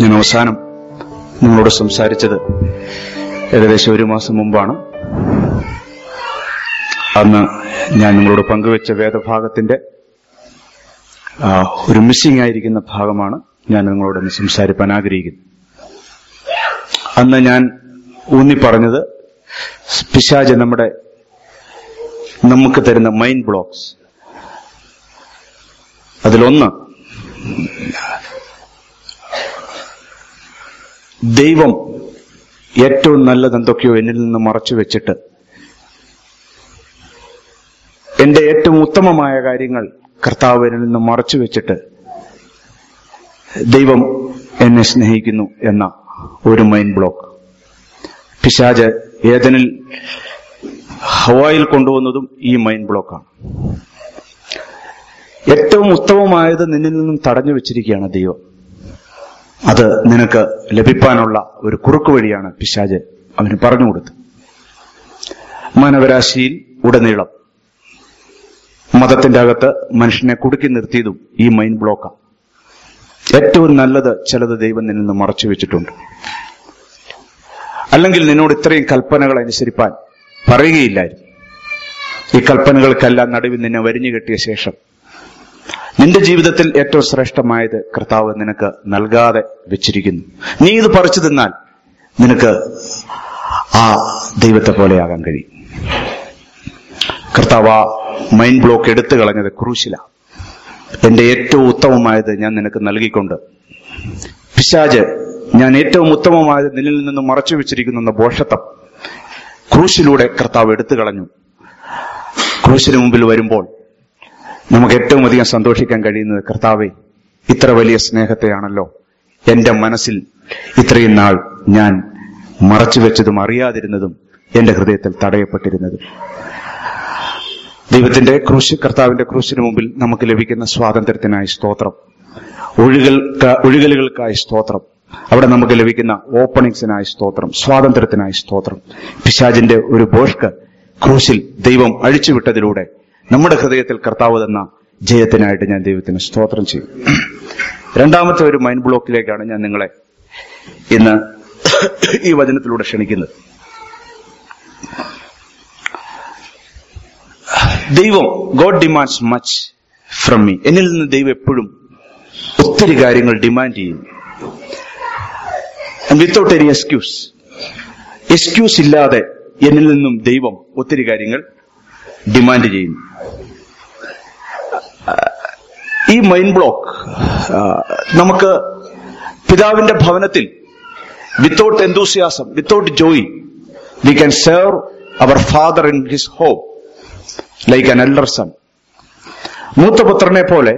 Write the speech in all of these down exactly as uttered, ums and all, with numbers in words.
ഞാൻ അവസാനം നിങ്ങളോട് സംസാരിച്ചത് ഏകദേശം ഒരു മാസം മുമ്പാണ്. അന്ന് ഞാൻ നിങ്ങളോട് പങ്കുവെച്ച വേദഭാഗത്തിന്റെ ഒരു മിസ്സിംഗ് ആയിരിക്കുന്ന ഭാഗമാണ് ഞാൻ നിങ്ങളോട് ഇന്ന് സംസാരിക്കാൻ ആഗ്രഹിക്കുന്നത്. അന്ന് ഞാൻ ഊന്നി പറഞ്ഞത് പിശാച് നമ്മുടെ നമുക്ക് തരുന്ന മൈൻഡ് ബ്ലോക്സ്, അതിലൊന്ന് ദൈവം ഏറ്റവും നല്ലത് എന്തൊക്കെയോ എന്നിൽ നിന്ന് മറച്ചു വെച്ചിട്ട് എന്റെ ഏറ്റവും ഉത്തമമായ കാര്യങ്ങൾ കർത്താവ് എന്നിൽ നിന്ന് മറച്ചു വെച്ചിട്ട് ദൈവം എന്നെ സ്നേഹിക്കുന്നു എന്ന ഒരു മൈൻഡ് ബ്ലോക്ക്. പിശാച് ഏദനിൽ ഹവായിൽ കൊണ്ടുവന്നതും ഈ മൈൻഡ് ബ്ലോക്കാണ്. ഏറ്റവും ഉത്തമമായത് നിന്നിൽ നിന്നും തടഞ്ഞു വെച്ചിരിക്കുകയാണ് ദൈവം. അത് നിനക്ക് ലഭിക്കാനുള്ള ഒരു കുറുക്ക് വഴിയാണ് പിശാച് അവന് പറഞ്ഞു കൊടുത്തത്. മാനവരാശിയിൽ ഉടനീളം മതത്തിന്റെ അകത്ത് മനുഷ്യനെ കുടുക്കി നിർത്തിയതും ഈ മൈൻഡ് ബ്ലോക്കാണ്. ഏറ്റവും നല്ലത് ചിലത് ദൈവം നിന്നിൽ നിന്ന് മറച്ചു വെച്ചിട്ടുണ്ട്. അല്ലെങ്കിൽ നിന്നോട് ഇത്രയും കൽപ്പനകൾ അനുസരിപ്പാൻ പറയുകയില്ലായിരുന്നു. ഈ കൽപ്പനകൾക്കെല്ലാം നടുവിൽ നിന്നെ വരിഞ്ഞു കെട്ടിയ ശേഷം നിന്റെ ജീവിതത്തിൽ ഏറ്റവും ശ്രേഷ്ഠമായത് കർത്താവ് നിനക്ക് നൽകാതെ വെച്ചിരിക്കുന്നു. നീ ഇത് പറിച്ചു തിന്നാൽ നിനക്ക് ആ ദൈവത്തെ പോലെയാകാൻ കഴിയും. കർത്താവ് ആ മൈൻഡ് ബ്ലോക്ക് എടുത്തു കളഞ്ഞത് ക്രൂശിലാണ്. എന്റെ ഏറ്റവും ഉത്തമമായത് ഞാൻ നിനക്ക് നൽകിക്കൊണ്ട് പിശാച് ഞാൻ ഏറ്റവും ഉത്തമമായത് നിന്നിൽ നിന്ന് മറച്ചു വെച്ചിരിക്കുന്ന ഭോഷത്വം ക്രൂശിലൂടെ കർത്താവ് എടുത്തു കളഞ്ഞു. ക്രൂശിന് മുമ്പിൽ വരുമ്പോൾ നമുക്ക് ഏറ്റവും അധികം സന്തോഷിക്കാൻ കഴിയുന്നത്, കർത്താവേ, ഇത്ര വലിയ സ്നേഹത്തെയാണല്ലോ എന്റെ മനസ്സിൽ ഇത്രയും നാൾ ഞാൻ മറച്ചുവെച്ചതും അറിയാതിരുന്നതും എന്റെ ഹൃദയത്തിൽ തടയപ്പെട്ടിരുന്നതും. ദൈവത്തിന്റെ ക്രൂശ് കർത്താവിന്റെ ക്രൂശിന് മുമ്പിൽ നമുക്ക് ലഭിക്കുന്ന സ്വാതന്ത്ര്യത്തിനായി സ്തോത്രം, ഒഴുകൽ ഒഴുകലുകൾക്കായി സ്തോത്രം, അവിടെ നമുക്ക് ലഭിക്കുന്ന ഓപ്പണിങ്സിനായി സ്തോത്രം, സ്വാതന്ത്ര്യത്തിനായി സ്തോത്രം. പിശാചിന്റെ ഒരു ബോഷ്ക്ക് ക്രൂശിൽ ദൈവം അഴിച്ചുവിട്ടതിലൂടെ നമ്മുടെ ഹൃദയത്തിൽ കർത്താവ് തന്ന ജയത്തിനായിട്ട് ഞാൻ ദൈവത്തിന് സ്തോത്രം ചെയ്യും. രണ്ടാമത്തെ ഒരു മൈൻഡ് ബ്ലോക്കിലേക്കാണ് ഞാൻ നിങ്ങളെ ഇന്ന് ഈ വചനത്തിലൂടെ ക്ഷണിക്കുന്നത്. ദൈവം, God demands much from me. എന്നിൽ നിന്ന് ദൈവം എപ്പോഴും ഒത്തിരി കാര്യങ്ങൾ ഡിമാൻഡ് ചെയ്യും. വിത്തൗട്ട് എനി എക്സ്ക്യൂസ് എക്സ്ക്യൂസ് ഇല്ലാതെ എന്നിൽ നിന്നും ദൈവം ഒത്തിരി കാര്യങ്ങൾ ഡിമാൻഡ് ചെയ്യും. ഈ മൈൻഡ് ബ്ലോക്ക് നമുക്ക് പിതാവിന്റെ ഭവനത്തിൽ without enthusiasm, without joy we can serve our father in his home like an elder son. മൂത്തപുത്രനെ പോലെ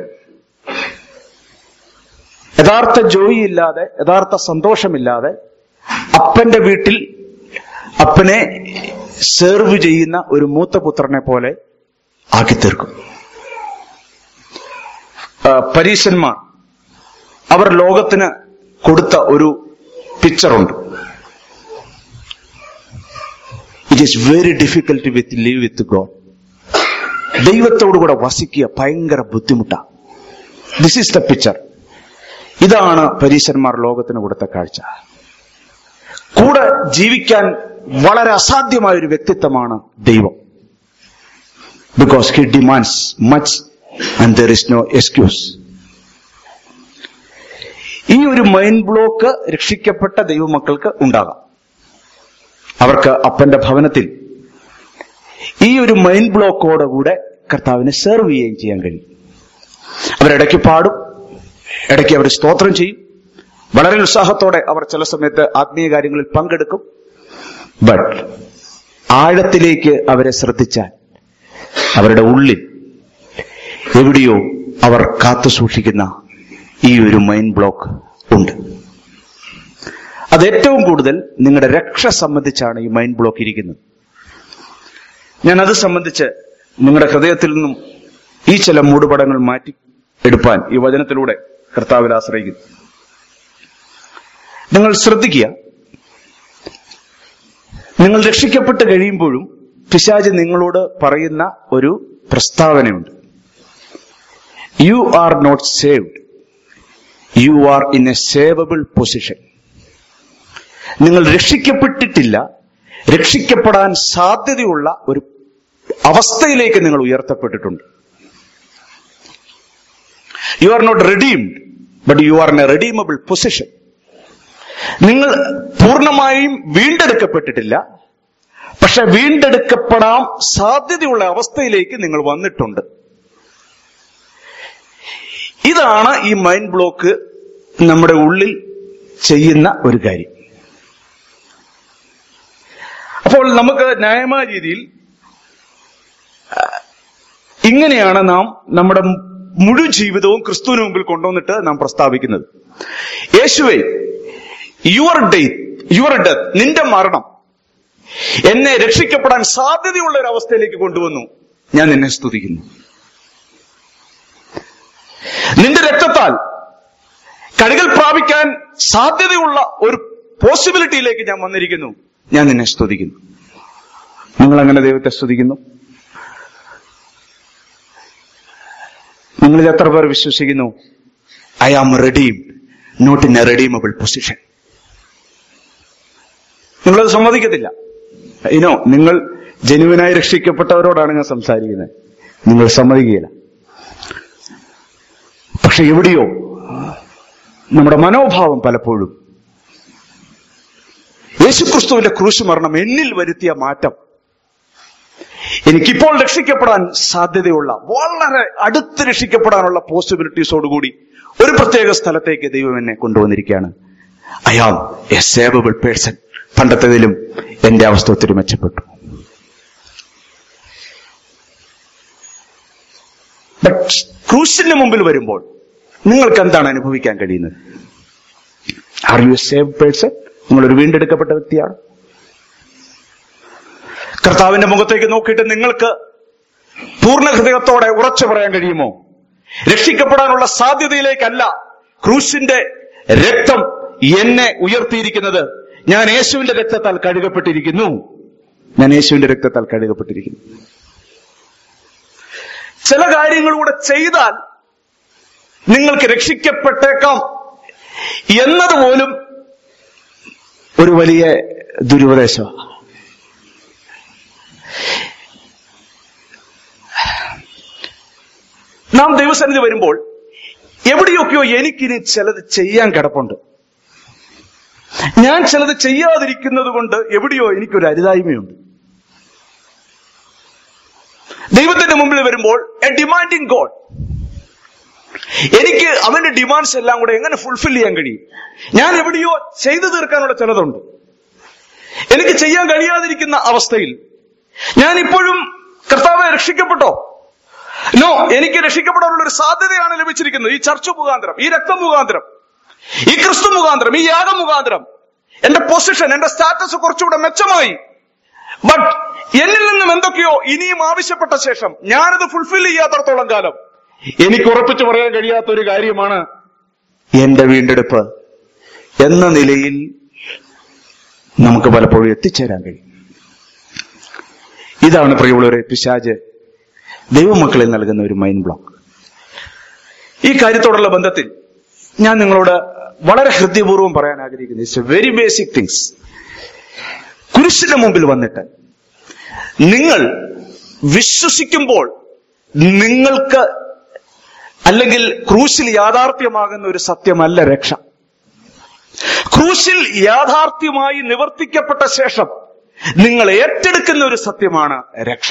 യഥാർത്ഥ ജോയി ഇല്ലാതെ, യഥാർത്ഥ സന്തോഷമില്ലാതെ അപ്പന്റെ വീട്ടിൽ അപ്പനെ സെർവ് ചെയ്യുന്ന ഒരു മൂത്തപുത്രനെ പോലെ ആക്കി തീർക്കും. പരീശന്മാർ അവർ ലോകത്തിന് കൊടുത്ത ഒരു പിക്ചറുണ്ട്. It is very difficult with live with God. ദൈവത്തോടുകൂടെ വസിക്കുക ഭയങ്കര ബുദ്ധിമുട്ടാണ്. This is the picture. ഇതാണ് പരീശന്മാർ ലോകത്തിന് കൊടുത്ത കാഴ്ച. കൂടെ ജീവിക്കാൻ വളരെ അസാധ്യമായ ഒരു വ്യക്തിത്വമാണ് ദൈവം. Because he demands much and there is no excuse. ഈ ഒരു മൈൻഡ് ബ്ലോക്ക് രക്ഷിക്കപ്പെട്ട ദൈവമക്കൾക്ക് ഉണ്ടാകാം. അവർക്ക് അപ്പന്റെ ഭവനത്തിൽ ഈ ഒരു മൈൻഡ് ബ്ലോക്കോടുകൂടെ കർത്താവിനെ സെർവ് ചെയ്യുകയും ചെയ്യാൻ കഴിയും. അവരിടയ്ക്ക് പാടും, ഇടയ്ക്ക് അവർ സ്തോത്രം ചെയ്യും, വളരെ ഉത്സാഹത്തോടെ അവർ ചില സമയത്ത് ആത്മീയ കാര്യങ്ങളിൽ പങ്കെടുക്കും. ബട്ട് ആഴത്തിലേക്ക് അവരെ ശ്രദ്ധിച്ചാൽ അവരുടെ ഉള്ളിൽ എവിടെയോ അവർ കാത്തു സൂക്ഷിക്കുന്ന ഈ ഒരു മൈൻഡ് ബ്ലോക്ക് ഉണ്ട്. അത് ഏറ്റവും കൂടുതൽ നിങ്ങളുടെ രക്ഷ സംബന്ധിച്ചാണ് ഈ മൈൻഡ് ബ്ലോക്ക് ഇരിക്കുന്നത്. ഞാൻ അത് സംബന്ധിച്ച് നിങ്ങളുടെ ഹൃദയത്തിൽ നിന്നും ഈ ചില മൂടുപടങ്ങൾ മാറ്റി എടുപ്പാൻ ഈ വചനത്തിലൂടെ കർത്താവിൽ ആശ്രയിക്കുന്നു. നിങ്ങൾ ശ്രദ്ധിക്കുക, നിങ്ങൾ രക്ഷിക്കപ്പെട്ട് കഴിയുമ്പോഴും പിശാച് നിങ്ങളോട് പറയുന്ന ഒരു പ്രസ്താവനയുണ്ട്. You are not saved you are in a savable position. നിങ്ങൾ രക്ഷിക്കപ്പെട്ടിട്ടില്ല, രക്ഷിക്കപ്പെടാൻ സാധ്യതയുള്ള ഒരു അവസ്ഥയിലേക്ക് നിങ്ങൾ ഉയർത്തപ്പെട്ടിട്ടുണ്ട്. You are not redeemed, but you are in a redeemable position. നിങ്ങൾ പൂർണ്ണമായും വീണ്ടെടുക്കപ്പെട്ടിട്ടില്ല, പക്ഷെ വീണ്ടെടുക്കപ്പെടാൻ സാധ്യതയുള്ള അവസ്ഥയിലേക്ക് നിങ്ങൾ വന്നിട്ടുണ്ട്. ഇതാണ് ഈ മൈൻഡ് ബ്ലോക്ക് നമ്മുടെ ഉള്ളിൽ ചെയ്യുന്ന ഒരു കാര്യം. അപ്പോൾ നമുക്ക് ന്യായമായ രീതിയിൽ ഇങ്ങനെയാണ് നാം നമ്മുടെ മുഴുവൻ ജീവിതവും ക്രിസ്തുവിന് മുമ്പിൽ കൊണ്ടുവന്നിട്ട് നാം പ്രസ്താവിക്കുന്നത്. യേശുവേ, യുവർ ഡെത്ത് യുവർ ഡെത്ത് നിന്റെ മരണം എന്നെ രക്ഷിക്കപ്പെടാൻ സാധ്യതയുള്ള ഒരു അവസ്ഥയിലേക്ക് കൊണ്ടുവന്നു. ഞാൻ നിന്നെ സ്തുതിക്കുന്നു. നിന്റെ രക്തത്താൽ കഴുകൽ പ്രാപിക്കാൻ സാധ്യതയുള്ള ഒരു പോസിബിലിറ്റിയിലേക്ക് ഞാൻ വന്നിരിക്കുന്നു. ഞാൻ നിന്നെ സ്തുതിക്കുന്നു. നിങ്ങൾ അങ്ങനെ ദൈവത്തെ സ്തുതിക്കുന്നു? നിങ്ങളിൽ എത്ര പേർ വിശ്വസിക്കുന്നു I am redeemed, not in a redeemable position? നിങ്ങളത് സമ്മതിക്കത്തില്ല. ഇനോ നിങ്ങൾ ജനുവിനായി രക്ഷിക്കപ്പെട്ടവരോടാണ് ഞാൻ സംസാരിക്കുന്നത്. നിങ്ങൾ സമ്മതിക്കുകയില്ല. പക്ഷെ എവിടെയോ നമ്മുടെ മനോഭാവം പലപ്പോഴും യേശുക്രിസ്തുവിന്റെ ക്രൂശ് മരണം എന്നിൽ വരുത്തിയ മാറ്റം, എനിക്കിപ്പോൾ രക്ഷിക്കപ്പെടാൻ സാധ്യതയുള്ള, വളരെ അടുത്ത് രക്ഷിക്കപ്പെടാനുള്ള പോസിബിലിറ്റീസോടുകൂടി ഒരു പ്രത്യേക സ്ഥലത്തേക്ക് ദൈവം എന്നെ കൊണ്ടുവന്നിരിക്കുകയാണ്. I am a savable person. പണ്ടത്തേതിലും എന്റെ അവസ്ഥ ഒത്തിരി മെച്ചപ്പെട്ടു. ബട്ട് ക്രൂശിന്റെ മുമ്പിൽ വരുമ്പോൾ നിങ്ങൾക്ക് എന്താണ് അനുഭവിക്കാൻ കഴിയുന്നത്? Are you a saved person? നിങ്ങളൊരു വീണ്ടെടുക്കപ്പെട്ട വ്യക്തിയാണ്. കർത്താവിന്റെ മുഖത്തേക്ക് നോക്കിയിട്ട് നിങ്ങൾക്ക് പൂർണ്ണ ഹൃദയത്തോടെ ഉറച്ചു പറയാൻ കഴിയുമോ? രക്ഷിക്കപ്പെടാനുള്ള സാധ്യതയിലേക്കല്ല ക്രൂശിന്റെ രക്തം എന്നെ ഉയർത്തിയിരിക്കുന്നത്. ഞാൻ യേശുവിന്റെ രക്തത്താൽ കഴുകപ്പെട്ടിരിക്കുന്നു. ഞാൻ യേശുവിന്റെ രക്തത്താൽ കഴുകപ്പെട്ടിരിക്കുന്നു. ചില കാര്യങ്ങളൂടെ ചെയ്താൽ നിങ്ങൾക്ക് രക്ഷിക്കപ്പെട്ടേക്കാം എന്നതുപോലും ഒരു വലിയ ദുരുപദേശമാണ്. നാം ദൈവസന്നിധി വരുമ്പോൾ എവിടെയൊക്കെയോ എനിക്കിനി ചിലത് ചെയ്യാൻ കിടപ്പുണ്ട്. ഞാൻ ചിലത് ചെയ്യാതിരിക്കുന്നത് കൊണ്ട് എവിടെയോ എനിക്കൊരു അരുതായ്മയുണ്ട്. ദൈവത്തിന്റെ മുമ്പിൽ വരുമ്പോൾ എ ഡിമാൻഡിങ് ഗോഡ്. എനിക്ക് അവന്റെ ഡിമാൻഡ്സ് എല്ലാം കൂടെ എങ്ങനെ ഫുൾഫിൽ ചെയ്യാൻ കഴിയും? ഞാൻ എവിടെയോ ചെയ്തു തീർക്കാനുള്ള ചിലതുണ്ട്. എനിക്ക് ചെയ്യാൻ കഴിയാതിരിക്കുന്ന അവസ്ഥയിൽ ഞാൻ ഇപ്പോഴും കർത്താവെ രക്ഷിക്കപ്പെട്ടോ? നോ, എനിക്ക് രക്ഷിക്കപ്പെടാനുള്ള ഒരു സാധ്യതയാണ് ലഭിച്ചിരിക്കുന്നത്. ഈ ചർച്ച മുഖാന്തരം, ഈ രക്തം മുഖാന്തരം, ഈ ക്രിസ്തു മുഖാന്തരം, ഈ യാഗം മുഖാന്തരം എന്റെ പൊസിഷൻ, എന്റെ സ്റ്റാറ്റസ് കുറച്ചുകൂടെ മെച്ചമായി. ബട്ട് എന്നിൽ നിന്നും എന്തൊക്കെയോ ഇനിയും ആവശ്യപ്പെട്ട ശേഷം ഞാനത് ഫുൾഫിൽ ചെയ്യാത്തടത്തോളം കാലം എനിക്ക് ഉറപ്പിച്ചു പറയാൻ കഴിയാത്ത ഒരു കാര്യമാണ് എന്റെ വീണ്ടെടുപ്പ് എന്ന നിലയിൽ നമുക്ക് പലപ്പോഴും എത്തിച്ചേരാൻ കഴിയും. ഇതാണ് പ്രിയമുള്ളവരെ പിശാച് ദൈവമക്കളിൽ നൽകുന്ന ഒരു മൈൻഡ് ബ്ലോക്ക്. ഈ കാര്യത്തോടുള്ള ബന്ധത്തിൽ ഞാൻ നിങ്ങളോട് വളരെ ഹൃദയപൂർവ്വം പറയാൻ ആഗ്രഹിക്കുന്നത് it's a very basic things. കുരിശിന്റെ മുമ്പിൽ വന്നിട്ട് നിങ്ങൾ വിശ്വസിക്കുമ്പോൾ നിങ്ങൾക്ക് അല്ലെങ്കിൽ ക്രൂശിൽ യാഥാർത്ഥ്യമാകുന്ന ഒരു സത്യമല്ല രക്ഷ. ക്രൂശിൽ യാഥാർത്ഥ്യമായി നിവർത്തിക്കപ്പെട്ട ശേഷം നിങ്ങൾ ഏറ്റെടുക്കുന്ന ഒരു സത്യമാണ് രക്ഷ.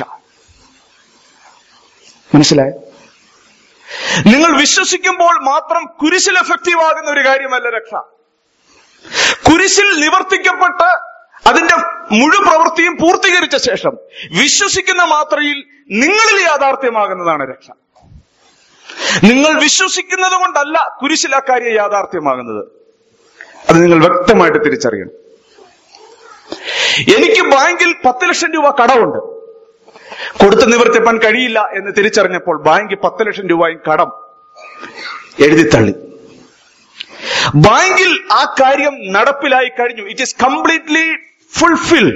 മനസ്സിലായോ? നിങ്ങൾ വിശ്വസിക്കുമ്പോൾ മാത്രം കുരിശിൽ എഫക്റ്റീവ് ആകുന്ന ഒരു കാര്യമല്ല രക്ഷ. കുരിശിൽ നിവർത്തിക്കപ്പെട്ട് അതിന്റെ മുഴുവൻ പ്രവൃത്തിയും പൂർത്തീകരിച്ച ശേഷം വിശ്വസിക്കുന്ന മാത്രയിൽ നിങ്ങളിൽ യാഥാർത്ഥ്യമാകുന്നതാണ് രക്ഷ. നിങ്ങൾ വിശ്വസിക്കുന്നത് കൊണ്ടല്ല കുരിശിൽ ആ കാര്യം യാഥാർത്ഥ്യമാകുന്നത്. അത് നിങ്ങൾ വ്യക്തമായിട്ട് തിരിച്ചറിയണം. എനിക്ക് ബാങ്കിൽ പത്ത് ലക്ഷം രൂപ കടമുണ്ട്, കൊടുത്ത് നിവർത്തിപ്പാൻ കഴിയില്ല എന്ന് തിരിച്ചറിഞ്ഞപ്പോൾ ബാങ്ക് പത്ത് ലക്ഷം രൂപയും കടം എഴുതിത്തള്ളി. ബാങ്കിൽ ആ കാര്യം നടപ്പിലായി കഴിഞ്ഞു. It is completely fulfilled.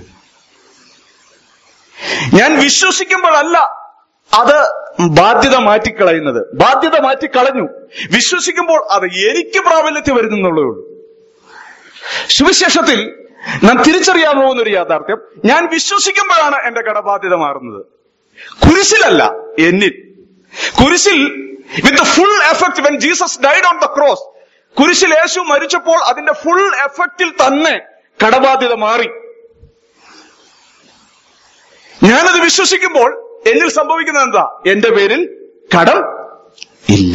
ഞാൻ വിശ്വസിക്കുമ്പോഴല്ല അത് ബാധ്യത മാറ്റിക്കളയുന്നത്. ബാധ്യത മാറ്റിക്കളഞ്ഞു. വിശ്വസിക്കുമ്പോൾ അത് എനിക്ക് പ്രാബല്യത്തിൽ വരുന്നുള്ളേ ഉള്ളൂ. സുവിശേഷത്തിൽ നാം തിരിച്ചറിയാൻ പോകുന്ന ഒരു യാഥാർത്ഥ്യം, ഞാൻ വിശ്വസിക്കുമ്പോഴാണ് എന്റെ കടബാധ്യത മാറുന്നത്, കുരിശിലല്ല, എന്നിൽ. കുരിശിൽ with full effect when Jesus died on the cross, കുരിശിൽ യേശു മരിച്ചപ്പോൾ അതിന്റെ ഫുൾ എഫക്റ്റിൽ തന്നെ കടബാധ്യത മാറി. ഞാനത് വിശ്വസിക്കുമ്പോൾ എന്നിൽ സംഭവിക്കുന്നത് എന്താ? എന്റെ പേരിൽ കടം ഇല്ല.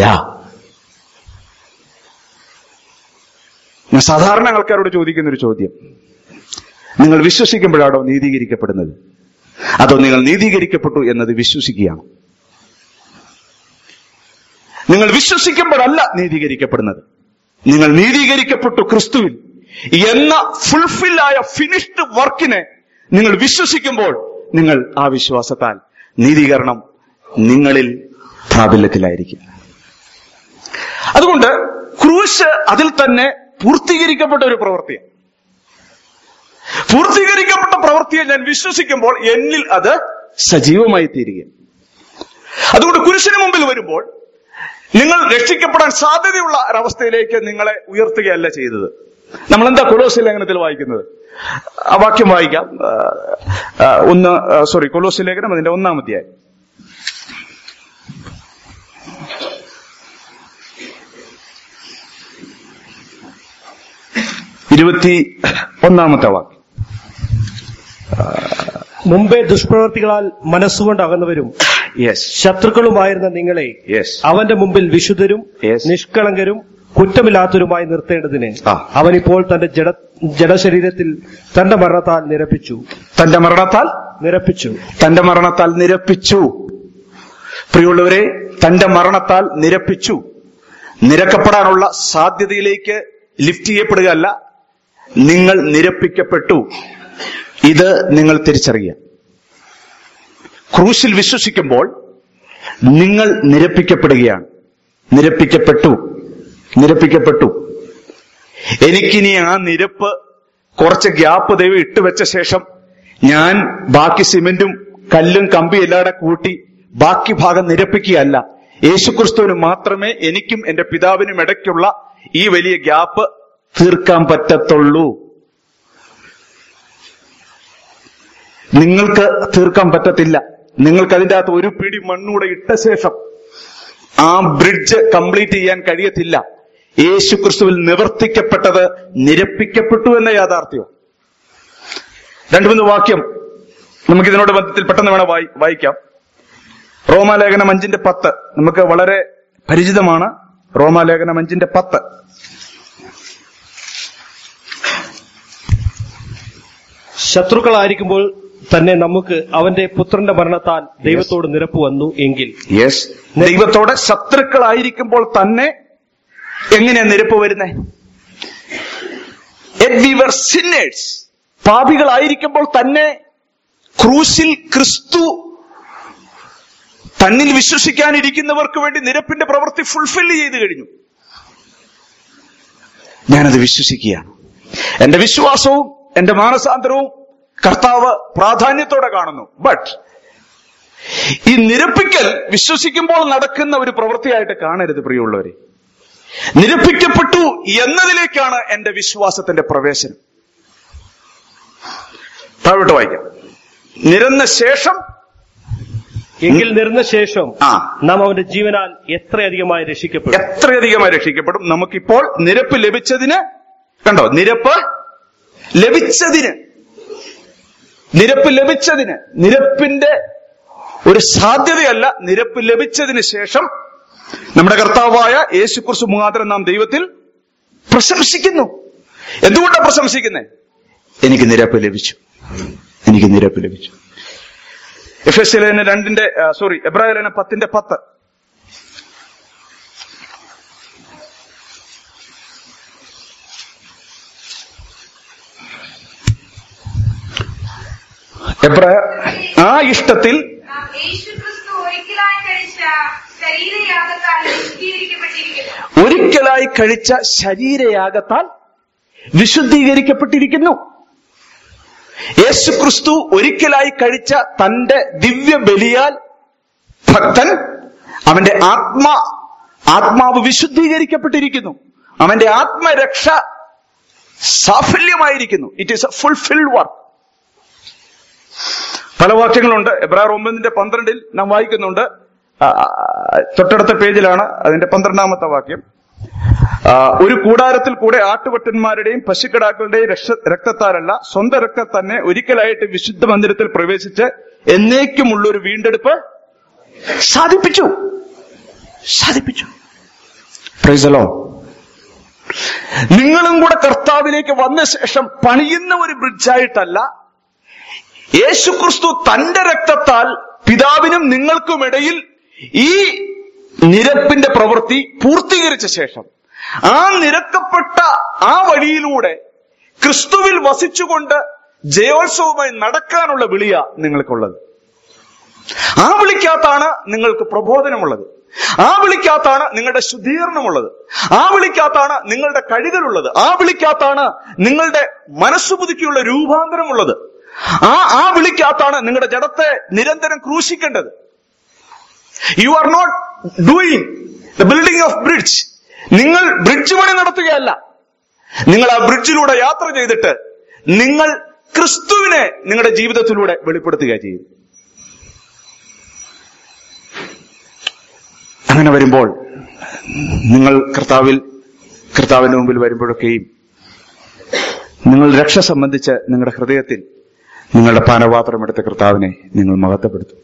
ഞാൻ സാധാരണ ആൾക്കാരോട് ചോദിക്കുന്ന ഒരു ചോദ്യം, നിങ്ങൾ വിശ്വസിക്കുമ്പോഴാണോ നീതീകരിക്കപ്പെടുന്നത്, അതോ നിങ്ങൾ നീതീകരിക്കപ്പെട്ടു എന്നത് വിശ്വസിക്കുകയാണ്? നിങ്ങൾ വിശ്വസിക്കുമ്പോഴല്ല നീതീകരിക്കപ്പെടുന്നത്, നിങ്ങൾ നീതീകരിക്കപ്പെട്ടു ക്രിസ്തുവിൽ എന്ന ഫുൾഫിൽ ആയ ഫിനിഷ്ഡ് വർക്കിനെ നിങ്ങൾ വിശ്വസിക്കുമ്പോൾ നിങ്ങൾ ആ വിശ്വാസത്താൽ നീതീകരണം നിങ്ങളിൽ പ്രാബല്യത്തിലായിരിക്കും. അതുകൊണ്ട് ക്രൂശ് അതിൽ തന്നെ പൂർത്തീകരിക്കപ്പെട്ട ഒരു പ്രവൃത്തിയാണ്. പൂർത്തീകരിക്കപ്പെട്ട പ്രവൃത്തിയെ ഞാൻ വിശ്വസിക്കുമ്പോൾ എന്നിൽ അത് സജീവമായി തീരുകയും. അതുകൊണ്ട് കുരിശിന് മുമ്പിൽ വരുമ്പോൾ നിങ്ങൾ രക്ഷിക്കപ്പെടാൻ സാധ്യതയുള്ള ഒരവസ്ഥയിലേക്ക് നിങ്ങളെ ഉയർത്തുകയല്ല ചെയ്തത്. നമ്മളെന്താ കൊലോസ്യ ലേഖനത്തിൽ വായിക്കുന്നത്? ആ വാക്യം വായിക്കാം. ഒന്ന് സോറി കൊലോസ്യ ലേഖനം അതിന്റെ ഒന്നാം അധ്യായം ഇരുപത്തി ഒന്നാമത്തെ വാക്യം. മുമ്പേ ദുഷ്പ്രവൃത്തികളാൽ മനസ്സുകൊണ്ട് അകന്നവരും ശത്രുക്കളുമായിരുന്ന നിങ്ങളെ അവന്റെ മുമ്പിൽ വിശുദ്ധരും നിഷ്കളങ്കരും കുറ്റമില്ലാത്തവരുമായി നിർത്തേണ്ടതിന് അവനിപ്പോൾ തന്റെ ജഡ ജഡശരീരത്തിൽ തന്റെ മരണത്താൽ നിരപ്പിച്ചു തന്റെ മരണത്താൽ നിരപ്പിച്ചു തന്റെ മരണത്താൽ നിരപ്പിച്ചു പ്രിയമുള്ളവരെ, തന്റെ മരണത്താൽ നിരപ്പിച്ചു. നിരക്കപ്പെടാനുള്ള സാധ്യതയിലേക്ക് ലിഫ്റ്റ് ചെയ്യപ്പെടുകയല്ല, നിങ്ങൾ നിരപ്പിക്കപ്പെട്ടു. ഇത് നിങ്ങൾ തിരിച്ചറിയുക. ക്രൂശിൽ വിശ്വസിക്കുമ്പോൾ നിങ്ങൾ നിരപ്പിക്കപ്പെടുകയാണ്. നിരപ്പിക്കപ്പെട്ടു നിരപ്പിക്കപ്പെട്ടു എനിക്കിനി ആ നിരപ്പ് കുറച്ച് ഗ്യാപ്പ് ദൈവം ഇട്ടുവെച്ച ശേഷം ഞാൻ ബാക്കി സിമെന്റും കല്ലും കമ്പി എല്ലാവരുടെ കൂട്ടി ബാക്കി ഭാഗം നിരപ്പിക്കുകയല്ല. യേശുക്രിസ്തുവിന് മാത്രമേ എനിക്കും എന്റെ പിതാവിനും ഇടയ്ക്കുള്ള ഈ വലിയ ഗ്യാപ്പ് തീർക്കാൻ പറ്റത്തുള്ളൂ. നിങ്ങൾക്ക് തീർക്കാൻ പറ്റത്തില്ല. നിങ്ങൾക്ക് അതിൻ്റെ അകത്ത് ഒരു പിടി മണ്ണൂടെ ഇട്ട ശേഷം ആ ബ്രിഡ്ജ് കംപ്ലീറ്റ് ചെയ്യാൻ കഴിയത്തില്ല. യേശു ക്രിസ്തുവിൽ നിവർത്തിക്കപ്പെട്ടത് നിരപ്പിക്കപ്പെട്ടു എന്ന യാഥാർത്ഥ്യം. രണ്ടു മൂന്ന് വാക്യം നമുക്ക് ഇതിനോട് ബന്ധത്തിൽ പെട്ടെന്ന് വേണം വായി വായിക്കാം. റോമാലേഖനം അഞ്ചിന്റെ പത്ത് നമുക്ക് വളരെ പരിചിതമാണ്. റോമാലേഖനം അഞ്ചിന്റെ പത്ത് ശത്രുക്കളായിരിക്കുമ്പോൾ തന്നെ നമുക്ക് അവന്റെ പുത്രന്റെ മരണത്താൽ ദൈവത്തോട് നിരപ്പ് വന്നു എങ്കിൽ. യെസ്, ദൈവത്തോട് ശത്രുക്കളായിരിക്കുമ്പോൾ തന്നെ എങ്ങനെയാ നിരപ്പ് വരുന്നേ? വി വർ സിന്നേഴ്സ്, പാപികളായിരിക്കുമ്പോൾ തന്നെ ക്രൂശിൽ ക്രിസ്തു തന്നിൽ വിശ്വസിക്കാനിരിക്കുന്നവർക്ക് വേണ്ടി നിരപ്പിന്റെ പ്രവൃത്തി ഫുൾഫിൽ ചെയ്തു കഴിഞ്ഞു. ഞാനത് വിശ്വസിക്കുകയാണ്. എന്റെ വിശ്വാസവും എന്റെ മാനസാന്തരവും കർത്താവ് പ്രാധാന്യത്തോടെ കാണുന്നു. ബട്ട് ഈ നിരപ്പിക്കൽ വിശ്വസിക്കുമ്പോൾ നടക്കുന്ന ഒരു പ്രവൃത്തിയായിട്ട് കാണരുത് പ്രിയമുള്ളവരെ. നിരപ്പിക്കപ്പെട്ടു എന്നതിലേക്കാണ് എന്റെ വിശ്വാസത്തിന്റെ പ്രവേശനം. താഴോട്ട് വായിക്കാം. നിരന്ന ശേഷം എങ്കിൽ നിരന്ന ശേഷം നാം അവന്റെ ജീവനാൽ എത്രയധികമായി രക്ഷിക്കപ്പെടും. എത്രയധികമായി രക്ഷിക്കപ്പെടും. നമുക്കിപ്പോൾ നിരപ്പ് ലഭിച്ചതിന്, കണ്ടോ, നിരപ്പ് ലഭിച്ചതിന് നിരപ്പ് ലഭിച്ചതിന് നിരപ്പിന്റെ ഒരു സാധ്യതയല്ല, നിരപ്പ് ലഭിച്ചതിന് ശേഷം നമ്മുടെ കർത്താവായ യേശുക്രിസ്തു മുഖാന്തരം നാം ദൈവത്തിൽ പ്രശംസിക്കുന്നു. എന്തുകൊണ്ടാണ് പ്രശംസിക്കുന്നത്? എനിക്ക് നിരപ്പ് ലഭിച്ചു, എനിക്ക് നിരപ്പ് ലഭിച്ചു. എഫെസ്യ ലേഖനം രണ്ടിന്റെ സോറി എബ്രായ ലേഖനം പത്തിന്റെ പത്ത് എബ്രായ ആ ഇഷ്ടത്തിൽ ഒരിക്കലായി കഴിച്ച ശരീരയാഗത്താൽ വിശുദ്ധീകരിക്കപ്പെട്ടിരിക്കുന്നു. യേശുക്രിസ്തു ഒരിക്കലായി കഴിച്ച തന്റെ ദിവ്യ ബലിയാൽ ഭക്തൻ അവന്റെ ആത്മ ആത്മാവ് വിശുദ്ധീകരിക്കപ്പെട്ടിരിക്കുന്നു. അവന്റെ ആത്മരക്ഷ സാഫല്യമായിരിക്കുന്നു. It is a fulfilled work. പല വാക്യങ്ങളുണ്ട്. എബ്രായർ ഒമ്പതിന്റെ പന്ത്രണ്ടിൽ നാം വായിക്കുന്നുണ്ട്. തൊട്ടടുത്ത പേജിലാണ് അതിന്റെ പന്ത്രണ്ടാമത്തെ വാക്യം. ഒരു കൂടാരത്തിൽ കൂടെ ആട്ടുവട്ടന്മാരുടെയും പശുക്കിടാക്കളുടെയും രക്തത്താലല്ല, സ്വന്തം രക്തം തന്നെ ഒരിക്കലായിട്ട് വിശുദ്ധ മന്ദിരത്തിൽ പ്രവേശിച്ച് എന്നേക്കുമുള്ളൊരു വീണ്ടെടുപ്പ് സാധിപ്പിച്ചു സാധിപ്പിച്ചു പ്രൈസ് ദി ലോർഡ്. നിങ്ങളും കൂടെ കർത്താവിലേക്ക് വന്ന ശേഷം പണിയുന്ന ഒരു ബ്രിഡ്ജായിട്ടല്ല, യേശുക്രിസ്തു തന്റെ രക്തത്താൽ പിതാവിനും നിങ്ങൾക്കുമിടയിൽ ഈ നിരപ്പിന്റെ പ്രവൃത്തി പൂർത്തീകരിച്ച ശേഷം ആ നിരക്കപ്പെട്ട ആ വഴിയിലൂടെ ക്രിസ്തുവിൽ വസിച്ചുകൊണ്ട് ജയോത്സവമായി നടക്കാനുള്ള വിളിയാ നിങ്ങൾക്കുള്ളത്. ആ വിളിക്കകത്താണ് നിങ്ങൾക്ക് പ്രബോധനമുള്ളത്. ആ വിളിക്കകത്താണ് നിങ്ങളുടെ ശുദ്ധീകരണമുള്ളത്. ആ വിളിക്കകത്താണ് നിങ്ങളുടെ കഴുകലുള്ളത്. ആ വിളിക്കകത്താണ് നിങ്ങളുടെ മനസ്സുപുതുക്കിയുള്ള രൂപാന്തരമുള്ളത്. ആ ആ വിളിക്കകത്താണ് നിങ്ങളുടെ ജഡത്തെ നിരന്തരം ക്രൂശിക്കേണ്ടത്. You are not doing the building of bridge. നിങ്ങൾ ബ്രിഡ്ജ് പണി നടത്തുകയല്ല. നിങ്ങൾ ആ ബ്രിഡ്ജിലൂടെ യാത്ര ചെയ്തിട്ട് നിങ്ങൾ ക്രിസ്തുവിനെ നിങ്ങളുടെ ജീവിതത്തിലൂടെ വെളിപ്പെടുത്തുക ചെയ്യും. അങ്ങനെ വരുമ്പോൾ നിങ്ങൾ കർത്താവിൽ കർത്താവിന്റെ മുമ്പിൽ വരുമ്പോഴൊക്കെയും നിങ്ങൾ രക്ഷ സംബന്ധിച്ച് നിങ്ങളുടെ ഹൃദയത്തിൽ നിങ്ങളുടെ പാനപാത്രം എടുത്ത കർത്താവിനെ നിങ്ങൾ മഹത്വപ്പെടുത്തും.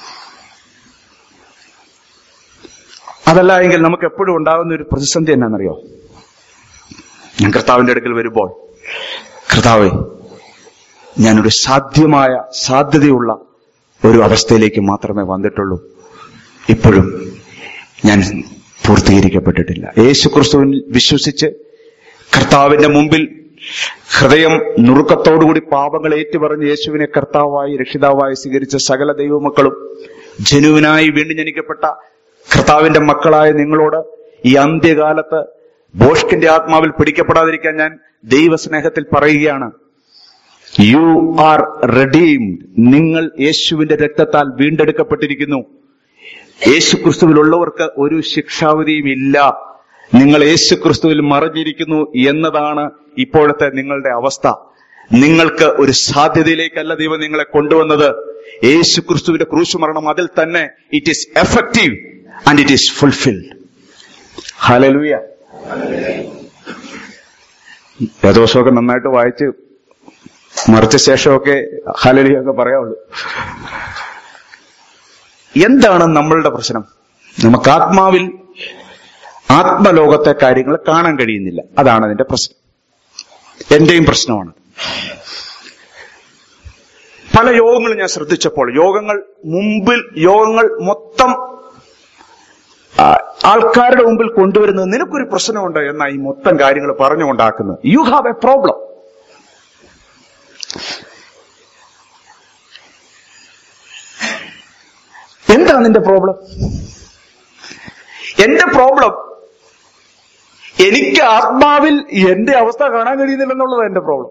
അതല്ല എങ്കിൽ നമുക്ക് എപ്പോഴും ഉണ്ടാകുന്ന ഒരു പ്രതിസന്ധി എന്നാണെന്നറിയോ? ഞാൻ കർത്താവിന്റെ അടുക്കൽ വരുമ്പോൾ, കർത്താവേ, ഞാനൊരു സാധ്യമായ സാധ്യതയുള്ള ഒരു അവസ്ഥയിലേക്ക് മാത്രമേ വന്നിട്ടുള്ളൂ. ഇപ്പോഴും ഞാൻ പൂർത്തീകരിക്കപ്പെട്ടിട്ടില്ല. യേശുക്രിസ്തുവിൽ വിശ്വസിച്ച് കർത്താവിന്റെ മുമ്പിൽ ഹൃദയം നുറുക്കത്തോടുകൂടി പാപങ്ങൾ ഏറ്റുപറഞ്ഞ് യേശുവിനെ കർത്താവായി രക്ഷിതാവായി സ്വീകരിച്ച സകല ദൈവമക്കളും, ജനുവിനായി വീണ്ടും ജനിക്കപ്പെട്ട കർത്താവിന്റെ മക്കളായ നിങ്ങളോട് ഈ അന്ത്യകാലത്ത് ബോഷ്കിന്റെ ആത്മാവിൽ പിടിക്കപ്പെടാതിരിക്കാൻ ഞാൻ ദൈവസ്നേഹത്തിൽ പറയുകയാണ്, യു ആർ റെഡീംഡ്. നിങ്ങൾ യേശുവിന്റെ രക്തത്താൽ വീണ്ടെടുക്കപ്പെട്ടിരിക്കുന്നു. യേശുക്രിസ്തുവിലുള്ളവർക്ക് ഒരു ശിക്ഷാവിധിയും ഇല്ല. നിങ്ങൾ യേശുക്രിസ്തുവിൽ മറഞ്ഞിരിക്കുന്നു എന്നതാണ് ഇപ്പോഴത്തെ നിങ്ങളുടെ അവസ്ഥ. നിങ്ങൾക്ക് ഒരു സാധ്യതയിലേക്കല്ല ദൈവം നിങ്ങളെ കൊണ്ടുവന്നത്. യേശുക്രിസ്തുവിന്റെ ക്രൂശുമരണം അതിൽ തന്നെ it is effective and it is fulfilled. Hallelujah. വേദോസമൊക്കെ നന്നായിട്ട് വായിച്ച് മറിച്ച ശേഷമൊക്കെ ഹല്ലേലൂയ ഒക്കെ പറയാവുള്ളൂ. എന്താണ് നമ്മളുടെ പ്രശ്നം? നമുക്ക് ആത്മാവിൽ ആത്മലോകത്തെ കാര്യങ്ങൾ കാണാൻ കഴിയുന്നില്ല. അതാണ് അതിന്റെ പ്രശ്നം. എന്റെയും പ്രശ്നമാണ്. പല യോഗങ്ങളും ഞാൻ ശ്രദ്ധിച്ചപ്പോൾ, യോഗങ്ങൾ മുമ്പിൽ യോഗങ്ങൾ മൊത്തം ആൾക്കാരുടെ മുമ്പിൽ കൊണ്ടുവരുന്നത് നിനക്കൊരു പ്രശ്നമുണ്ട് എന്നാ ഈ മൊത്തം കാര്യങ്ങൾ പറഞ്ഞുകൊണ്ടാക്കുന്നത്. You have a problem. എന്താണ് നിന്റെ പ്രോബ്ലം? എന്റെ പ്രോബ്ലം, എനിക്ക് ആത്മാവിൽ എന്റെ അവസ്ഥ കാണാൻ കഴിയുന്നില്ലെന്നുള്ളത് എന്റെ പ്രോബ്ലം.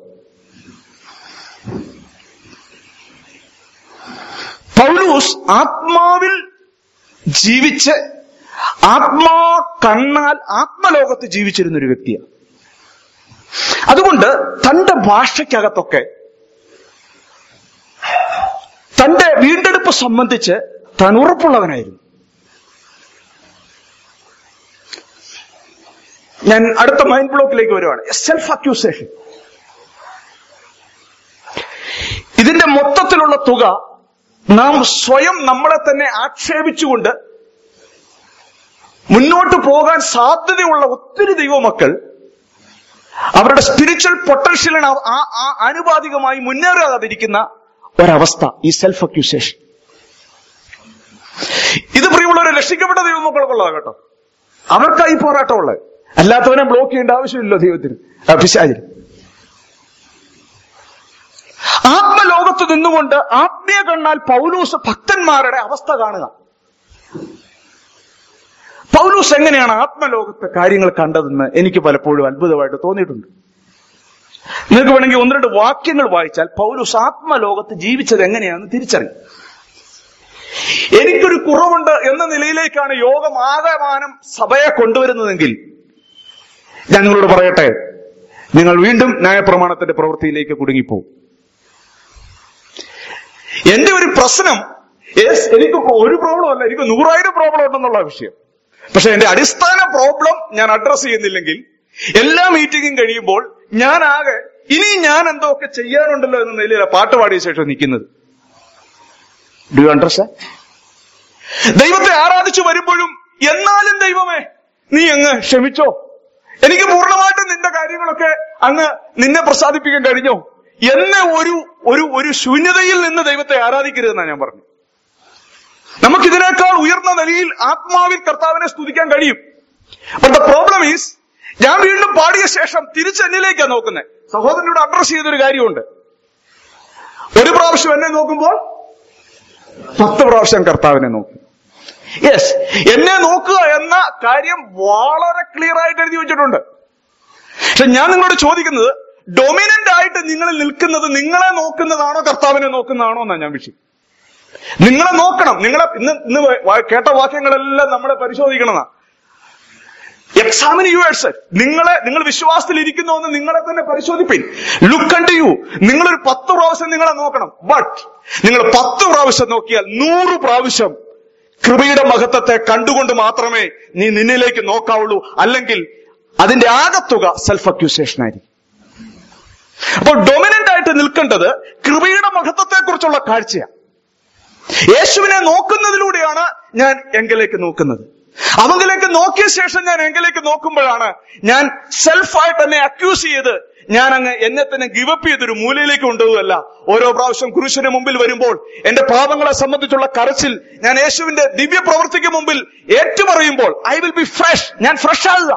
പൗലോസ് ആത്മാവിൽ ജീവിച്ച് ആത്മാ കണ്ണാൽ ആത്മലോകത്ത് ജീവിച്ചിരുന്ന ഒരു വ്യക്തിയാണ്. അതുകൊണ്ട് തന്റെ ഭാഷയ്ക്കകത്തൊക്കെ തന്റെ വീണ്ടെടുപ്പ് സംബന്ധിച്ച് താൻ ഉറപ്പുള്ളവനായിരുന്നു. ഞാൻ അടുത്ത മൈൻഡ് ബ്ലോക്കിലേക്ക് വരുവാണ്. Self accusation. ഇതിന്റെ മൊത്തത്തിലുള്ള തുക നാം സ്വയം നമ്മളെ തന്നെ ആക്ഷേപിച്ചുകൊണ്ട് മുന്നോട്ട് പോകാൻ സാധ്യതയുള്ള ഒത്തിരി ദൈവമക്കൾ അവരുടെ സ്പിരിച്വൽ പൊട്ടൻഷ്യലിന് ആനുപാതികമായി മുന്നേറാതിരിക്കുന്ന ഒരവസ്ഥ ഈ സെൽഫ് അക്യൂസേഷൻ. ഇത് പ്രിയമുള്ളവരെ രക്ഷിക്കപ്പെട്ട ദൈവമക്കൾക്കുള്ളതാണ് കേട്ടോ. അവർക്കായി പോരാട്ടമുള്ളത്. അല്ലാത്തവനെ ബ്ലോക്ക് ചെയ്യേണ്ട ആവശ്യമില്ലല്ലോ ദൈവത്തിന്, പിശാചിന്. ആത്മലോകത്ത് നിന്നുകൊണ്ട് ആത്മീയ കണ്ണാൽ പൗലോസ് ഭക്തന്മാരുടെ അവസ്ഥ കാണുക. പൗലോസ് എങ്ങനെയാണ് ആത്മലോകത്തെ കാര്യങ്ങൾ കണ്ടതെന്ന് എനിക്ക് പലപ്പോഴും അത്ഭുതമായിട്ട് തോന്നിയിട്ടുണ്ട്. നിങ്ങൾക്ക് വേണമെങ്കിൽ ഒന്ന് രണ്ട് വാക്യങ്ങൾ വായിച്ചാൽ പൗലോസ് ആത്മലോകത്ത് ജീവിച്ചത് എങ്ങനെയാണെന്ന് തിരിച്ചറിയും. എനിക്കൊരു കുറവുണ്ട് എന്ന നിലയിലേക്കാണ് യോഗം ആകമാനം സഭയെ കൊണ്ടുവരുന്നതെങ്കിൽ ഞാൻ നിങ്ങളോട് പറയട്ടെ, നിങ്ങൾ വീണ്ടും ന്യായപ്രമാണത്തിന്റെ പ്രവൃത്തിയിലേക്ക് കുടുങ്ങിപ്പോകും. എന്റെ ഒരു പ്രശ്നം, എനിക്ക് ഒരു പ്രോബ്ലം അല്ല, എനിക്ക് നൂറായിരം പ്രോബ്ലം ഉണ്ടെന്നുള്ള വിഷയം. പക്ഷെ എന്റെ അടിസ്ഥാന പ്രോബ്ലം ഞാൻ അഡ്രസ് ചെയ്യുന്നില്ലെങ്കിൽ എല്ലാ മീറ്റിംഗും കഴിയുമ്പോൾ ഞാൻ ആകെ ഇനി ഞാൻ എന്തൊക്കെ ചെയ്യാനുണ്ടല്ലോ എന്ന നിലയിലാണ് പാട്ട് പാടിയ ശേഷം നിൽക്കുന്നത്. Do you understand? ദൈവത്തെ ആരാധിച്ചു വരുമ്പോഴും എന്നാലും ദൈവമേ നീ അങ്ങ് ക്ഷമിച്ചോ, എനിക്ക് പൂർണ്ണമായിട്ടും നിന്റെ കാര്യങ്ങളൊക്കെ അങ്ങ് നിന്നെ പ്രസാദിപ്പിക്കാൻ കഴിഞ്ഞോ എന്ന ഒരു ഒരു ഒരു ശൂന്യതയിൽ നിന്ന് ദൈവത്തെ ആരാധിക്കരുതെന്നാണ് ഞാൻ പറഞ്ഞു. നമുക്കിതിനേക്കാൾ ഉയർന്ന നിലയിൽ ആത്മാവിൽ കർത്താവിനെ സ്തുതിക്കാൻ കഴിയും. ബട്ട് ദ പ്രോബ്ലം ഈസ്, ഞാൻ വീണ്ടും പാടിയ ശേഷം തിരിച്ച് എന്നിലേക്കാണ് നോക്കുന്നത്. സഹോദരനോട് അഡ്രസ് ചെയ്തൊരു കാര്യമുണ്ട്. ഒരു പ്രാവശ്യം എന്നെ നോക്കുമ്പോൾ പത്ത് പ്രാവശ്യം കർത്താവിനെ നോക്കും. യെസ്, എന്നെ നോക്കുക എന്ന കാര്യം വളരെ ക്ലിയർ ആയിട്ട് എഴുതി വെച്ചിട്ടുണ്ട്. പക്ഷെ ഞാൻ നിങ്ങളോട് ചോദിക്കുന്നത്, ഡൊമിനന്റ് ആയിട്ട് നിങ്ങളിൽ നിൽക്കുന്നത് നിങ്ങളെ നോക്കുന്നതാണോ കർത്താവിനെ നോക്കുന്നതാണോ എന്നാണ് ഞാൻ വിഷയം. നിങ്ങളെ നോക്കണം. നിങ്ങളെ ഇന്ന് ഇന്ന് കേട്ട വാക്യങ്ങളെല്ലാം നമ്മളെ പരിശോധിക്കണമെന്നാ. Examine yours. നിങ്ങളെ നിങ്ങൾ വിശ്വാസത്തിൽ ഇരിക്കുന്നു എന്ന് നിങ്ങളെ തന്നെ പരിശോധിപ്പിൻ. ലുക്ക് അണ്ട് യു. നിങ്ങളൊരു പത്ത് പ്രാവശ്യം നിങ്ങളെ നോക്കണം. ബട്ട് നിങ്ങൾ പത്ത് പ്രാവശ്യം നോക്കിയാൽ നൂറ് പ്രാവശ്യം കൃപയുടെ മഹത്വത്തെ കണ്ടുകൊണ്ട് മാത്രമേ നീ നിന്നിലേക്ക് നോക്കാവുള്ളൂ. അല്ലെങ്കിൽ അതിന്റെ ആകത്തുക സെൽഫ് അക്യൂസേഷൻ ആയിരിക്കും. അപ്പോൾ ഡൊമിനന്റ് ആയിട്ട് നിൽക്കേണ്ടത് കൃപയുടെ മഹത്വത്തെ കുറിച്ചുള്ള കാഴ്ചയാണ്. യേശുവിനെ നോക്കുന്നതിലൂടെയാണ് ഞാൻ എങ്കിലേക്ക് നോക്കുന്നത്. അവങ്കിലേക്ക് നോക്കിയ ശേഷം ഞാൻ എങ്കിലേക്ക് നോക്കുമ്പോഴാണ് ഞാൻ സെൽഫായിട്ട് എന്നെ അക്യൂസ് ചെയ്ത് ഞാൻ അങ്ങ് എന്നെ തന്നെ ഗിവപ്പ് ചെയ്തൊരു മൂലയിലേക്ക് കൊണ്ടുപോകല്ല. ഓരോ പ്രാവശ്യം കുരിശിന് മുമ്പിൽ വരുമ്പോൾ എന്റെ പാപങ്ങളെ സംബന്ധിച്ചുള്ള കരച്ചിൽ ഞാൻ യേശുവിന്റെ ദിവ്യ പ്രവൃത്തിക്ക് മുമ്പിൽ ഏറ്റുപറയുമ്പോൾ ഐ വിൽ ബി ഫ്രഷ്. ഞാൻ ഫ്രഷ് ആകുക.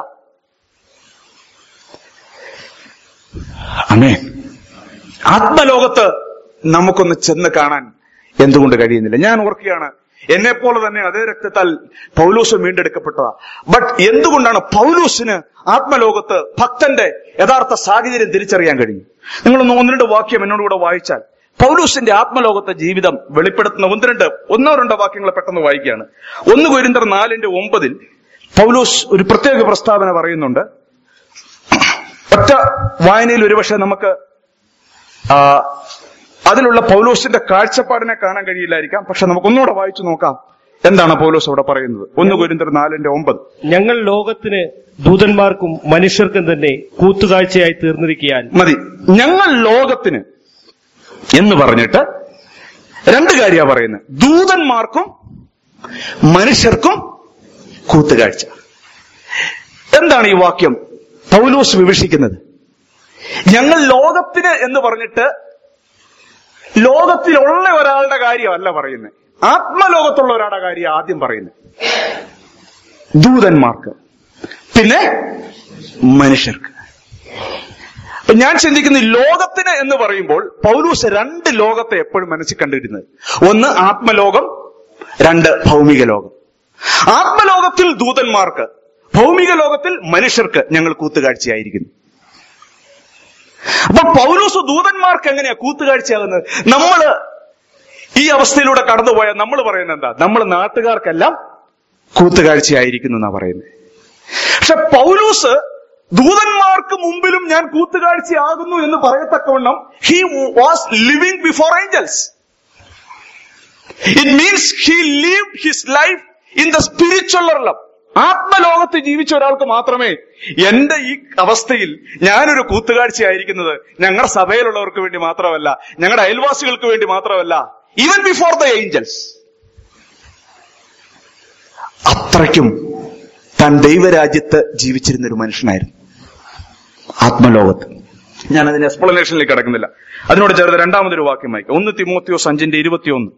ആമേൻ. ആത്മലോകത്ത് നമുക്കൊന്ന് ചെന്ന് കാണാൻ എന്തുകൊണ്ട് കഴിയുന്നില്ല? ഞാൻ ഓർക്കുകയാണ്, എന്നെ പോലെ തന്നെ അതേ രക്തത്താൽ പൗലോസ് വീണ്ടെടുക്കപ്പെട്ടതാ. ബട്ട് എന്തുകൊണ്ടാണ് പൗലോസിന് ആത്മലോകത്ത് ഭക്തന്റെ യഥാർത്ഥ സാഹചര്യം തിരിച്ചറിയാൻ കഴിഞ്ഞു? നിങ്ങളൊന്ന് ഒന്ന് രണ്ട് വാക്യം എന്നോട് കൂടെ വായിച്ചാൽ പൗലോസിന്റെ ആത്മലോകത്തെ ജീവിതം വെളിപ്പെടുത്തുന്ന ഒന്ന് രണ്ട് ഒന്നോ രണ്ടോ വാക്യങ്ങൾ പെട്ടെന്ന് വായിക്കുകയാണ്. ഒന്ന് കൊരിന്ത്യർ നാലിന്റെ ഒമ്പതിൽ പൗലോസ് ഒരു പ്രത്യേക പ്രസ്താവന പറയുന്നുണ്ട്. ഒറ്റ വായനയിൽ ഒരുപക്ഷെ നമുക്ക് ആ അതിലുള്ള പൗലോസിന്റെ കാഴ്ചപ്പാടിനെ കാണാൻ കഴിയില്ലായിരിക്കാം. പക്ഷെ നമുക്ക് ഒന്നുകൂടെ വായിച്ചു നോക്കാം എന്താണ് പൗലോസ് അവിടെ പറയുന്നത്. ഒന്ന് കൊരിന്ത്യർ നാലിന്റെ ഒമ്പത്. ഞങ്ങൾ ലോകത്തിന് ദൂതന്മാർക്കും മനുഷ്യർക്കും തന്നെ കൂത്തുകാഴ്ചയായി തീർന്നിരിക്കാൻ മതി. ഞങ്ങൾ ലോകത്തിന് എന്ന് പറഞ്ഞിട്ട് രണ്ട് കാര്യമാണ് പറയുന്നത്. ദൂതന്മാർക്കും മനുഷ്യർക്കും കൂത്തുകാഴ്ച. എന്താണ് ഈ വാക്യം പൗലോസ് വിവക്ഷിക്കുന്നത്? ഞങ്ങൾ ലോകത്തിന് എന്ന് പറഞ്ഞിട്ട് ലോകത്തിലുള്ള ഒരാളുടെ കാര്യമല്ല പറയുന്നത്, ആത്മലോകത്തുള്ള ഒരാളുടെ കാര്യം ആദ്യം പറയുന്നത്. ദൂതന്മാർക്ക് പിന്നെ മനുഷ്യർക്ക്. ഞാൻ ചിന്തിക്കുന്നു, ലോകത്തിന് എന്ന് പറയുമ്പോൾ പൗലോസ് രണ്ട് ലോകത്തെ എപ്പോഴും മനസ്സിൽ കണ്ടിരുന്നത്. ഒന്ന് ആത്മലോകം, രണ്ട് ഭൗമിക ലോകം. ആത്മലോകത്തിൽ ദൂതന്മാർക്ക്, ഭൗമിക ലോകത്തിൽ മനുഷ്യർക്ക് ഞങ്ങൾ കൂത്തുകാഴ്ചയായിരിക്കുന്നു. അപ്പൊ പൗലോസ് ദൂതന്മാർക്ക് എങ്ങനെയാ കൂത്തുകാഴ്ചയാകുന്നത്? നമ്മള് ഈ അവസ്ഥയിലൂടെ കടന്നുപോയാൽ നമ്മൾ പറയുന്നത് എന്താ? നമ്മൾ നാട്ടുകാർക്കെല്ലാം കൂത്തുകാഴ്ചയായിരിക്കുന്നു എന്നാ പറയുന്നത്. പക്ഷെ പൗലോസ് ദൂതന്മാർക്ക് മുമ്പിലും ഞാൻ കൂത്തുകാഴ്ചയാകുന്നു എന്ന് പറയത്തക്കവണ്ണം he was living before angels. It means he lived his life in the spiritual realm. ആത്മലോകത്ത് ജീവിച്ച ഒരാൾക്ക് മാത്രമേ എന്റെ ഈ അവസ്ഥയിൽ ഞാനൊരു കൂത്തുകാഴ്ചയായിരിക്കുന്നത് ഞങ്ങളുടെ സഭയിലുള്ളവർക്ക് വേണ്ടി മാത്രമല്ല, ഞങ്ങളുടെ അയൽവാസികൾക്ക് വേണ്ടി മാത്രമല്ല, ഈവൻ ബിഫോർ ദ ഏഞ്ചൽസ്. അത്രയ്ക്കും താൻ ദൈവരാജ്യത്ത് ജീവിച്ചിരുന്ന ഒരു മനുഷ്യനായിരുന്നു ആത്മലോകത്ത്. ഞാൻ അതിന്റെ എക്സ്പ്ലനേഷനിലേക്ക് കടക്കുന്നില്ല. അതിനോട് ചേർത്ത് രണ്ടാമതൊരു വാക്യം വായിക്കാം. ഒന്ന് തിമോത്തിയോസ് അഞ്ചിന്റെ ഇരുപത്തിയൊന്ന്.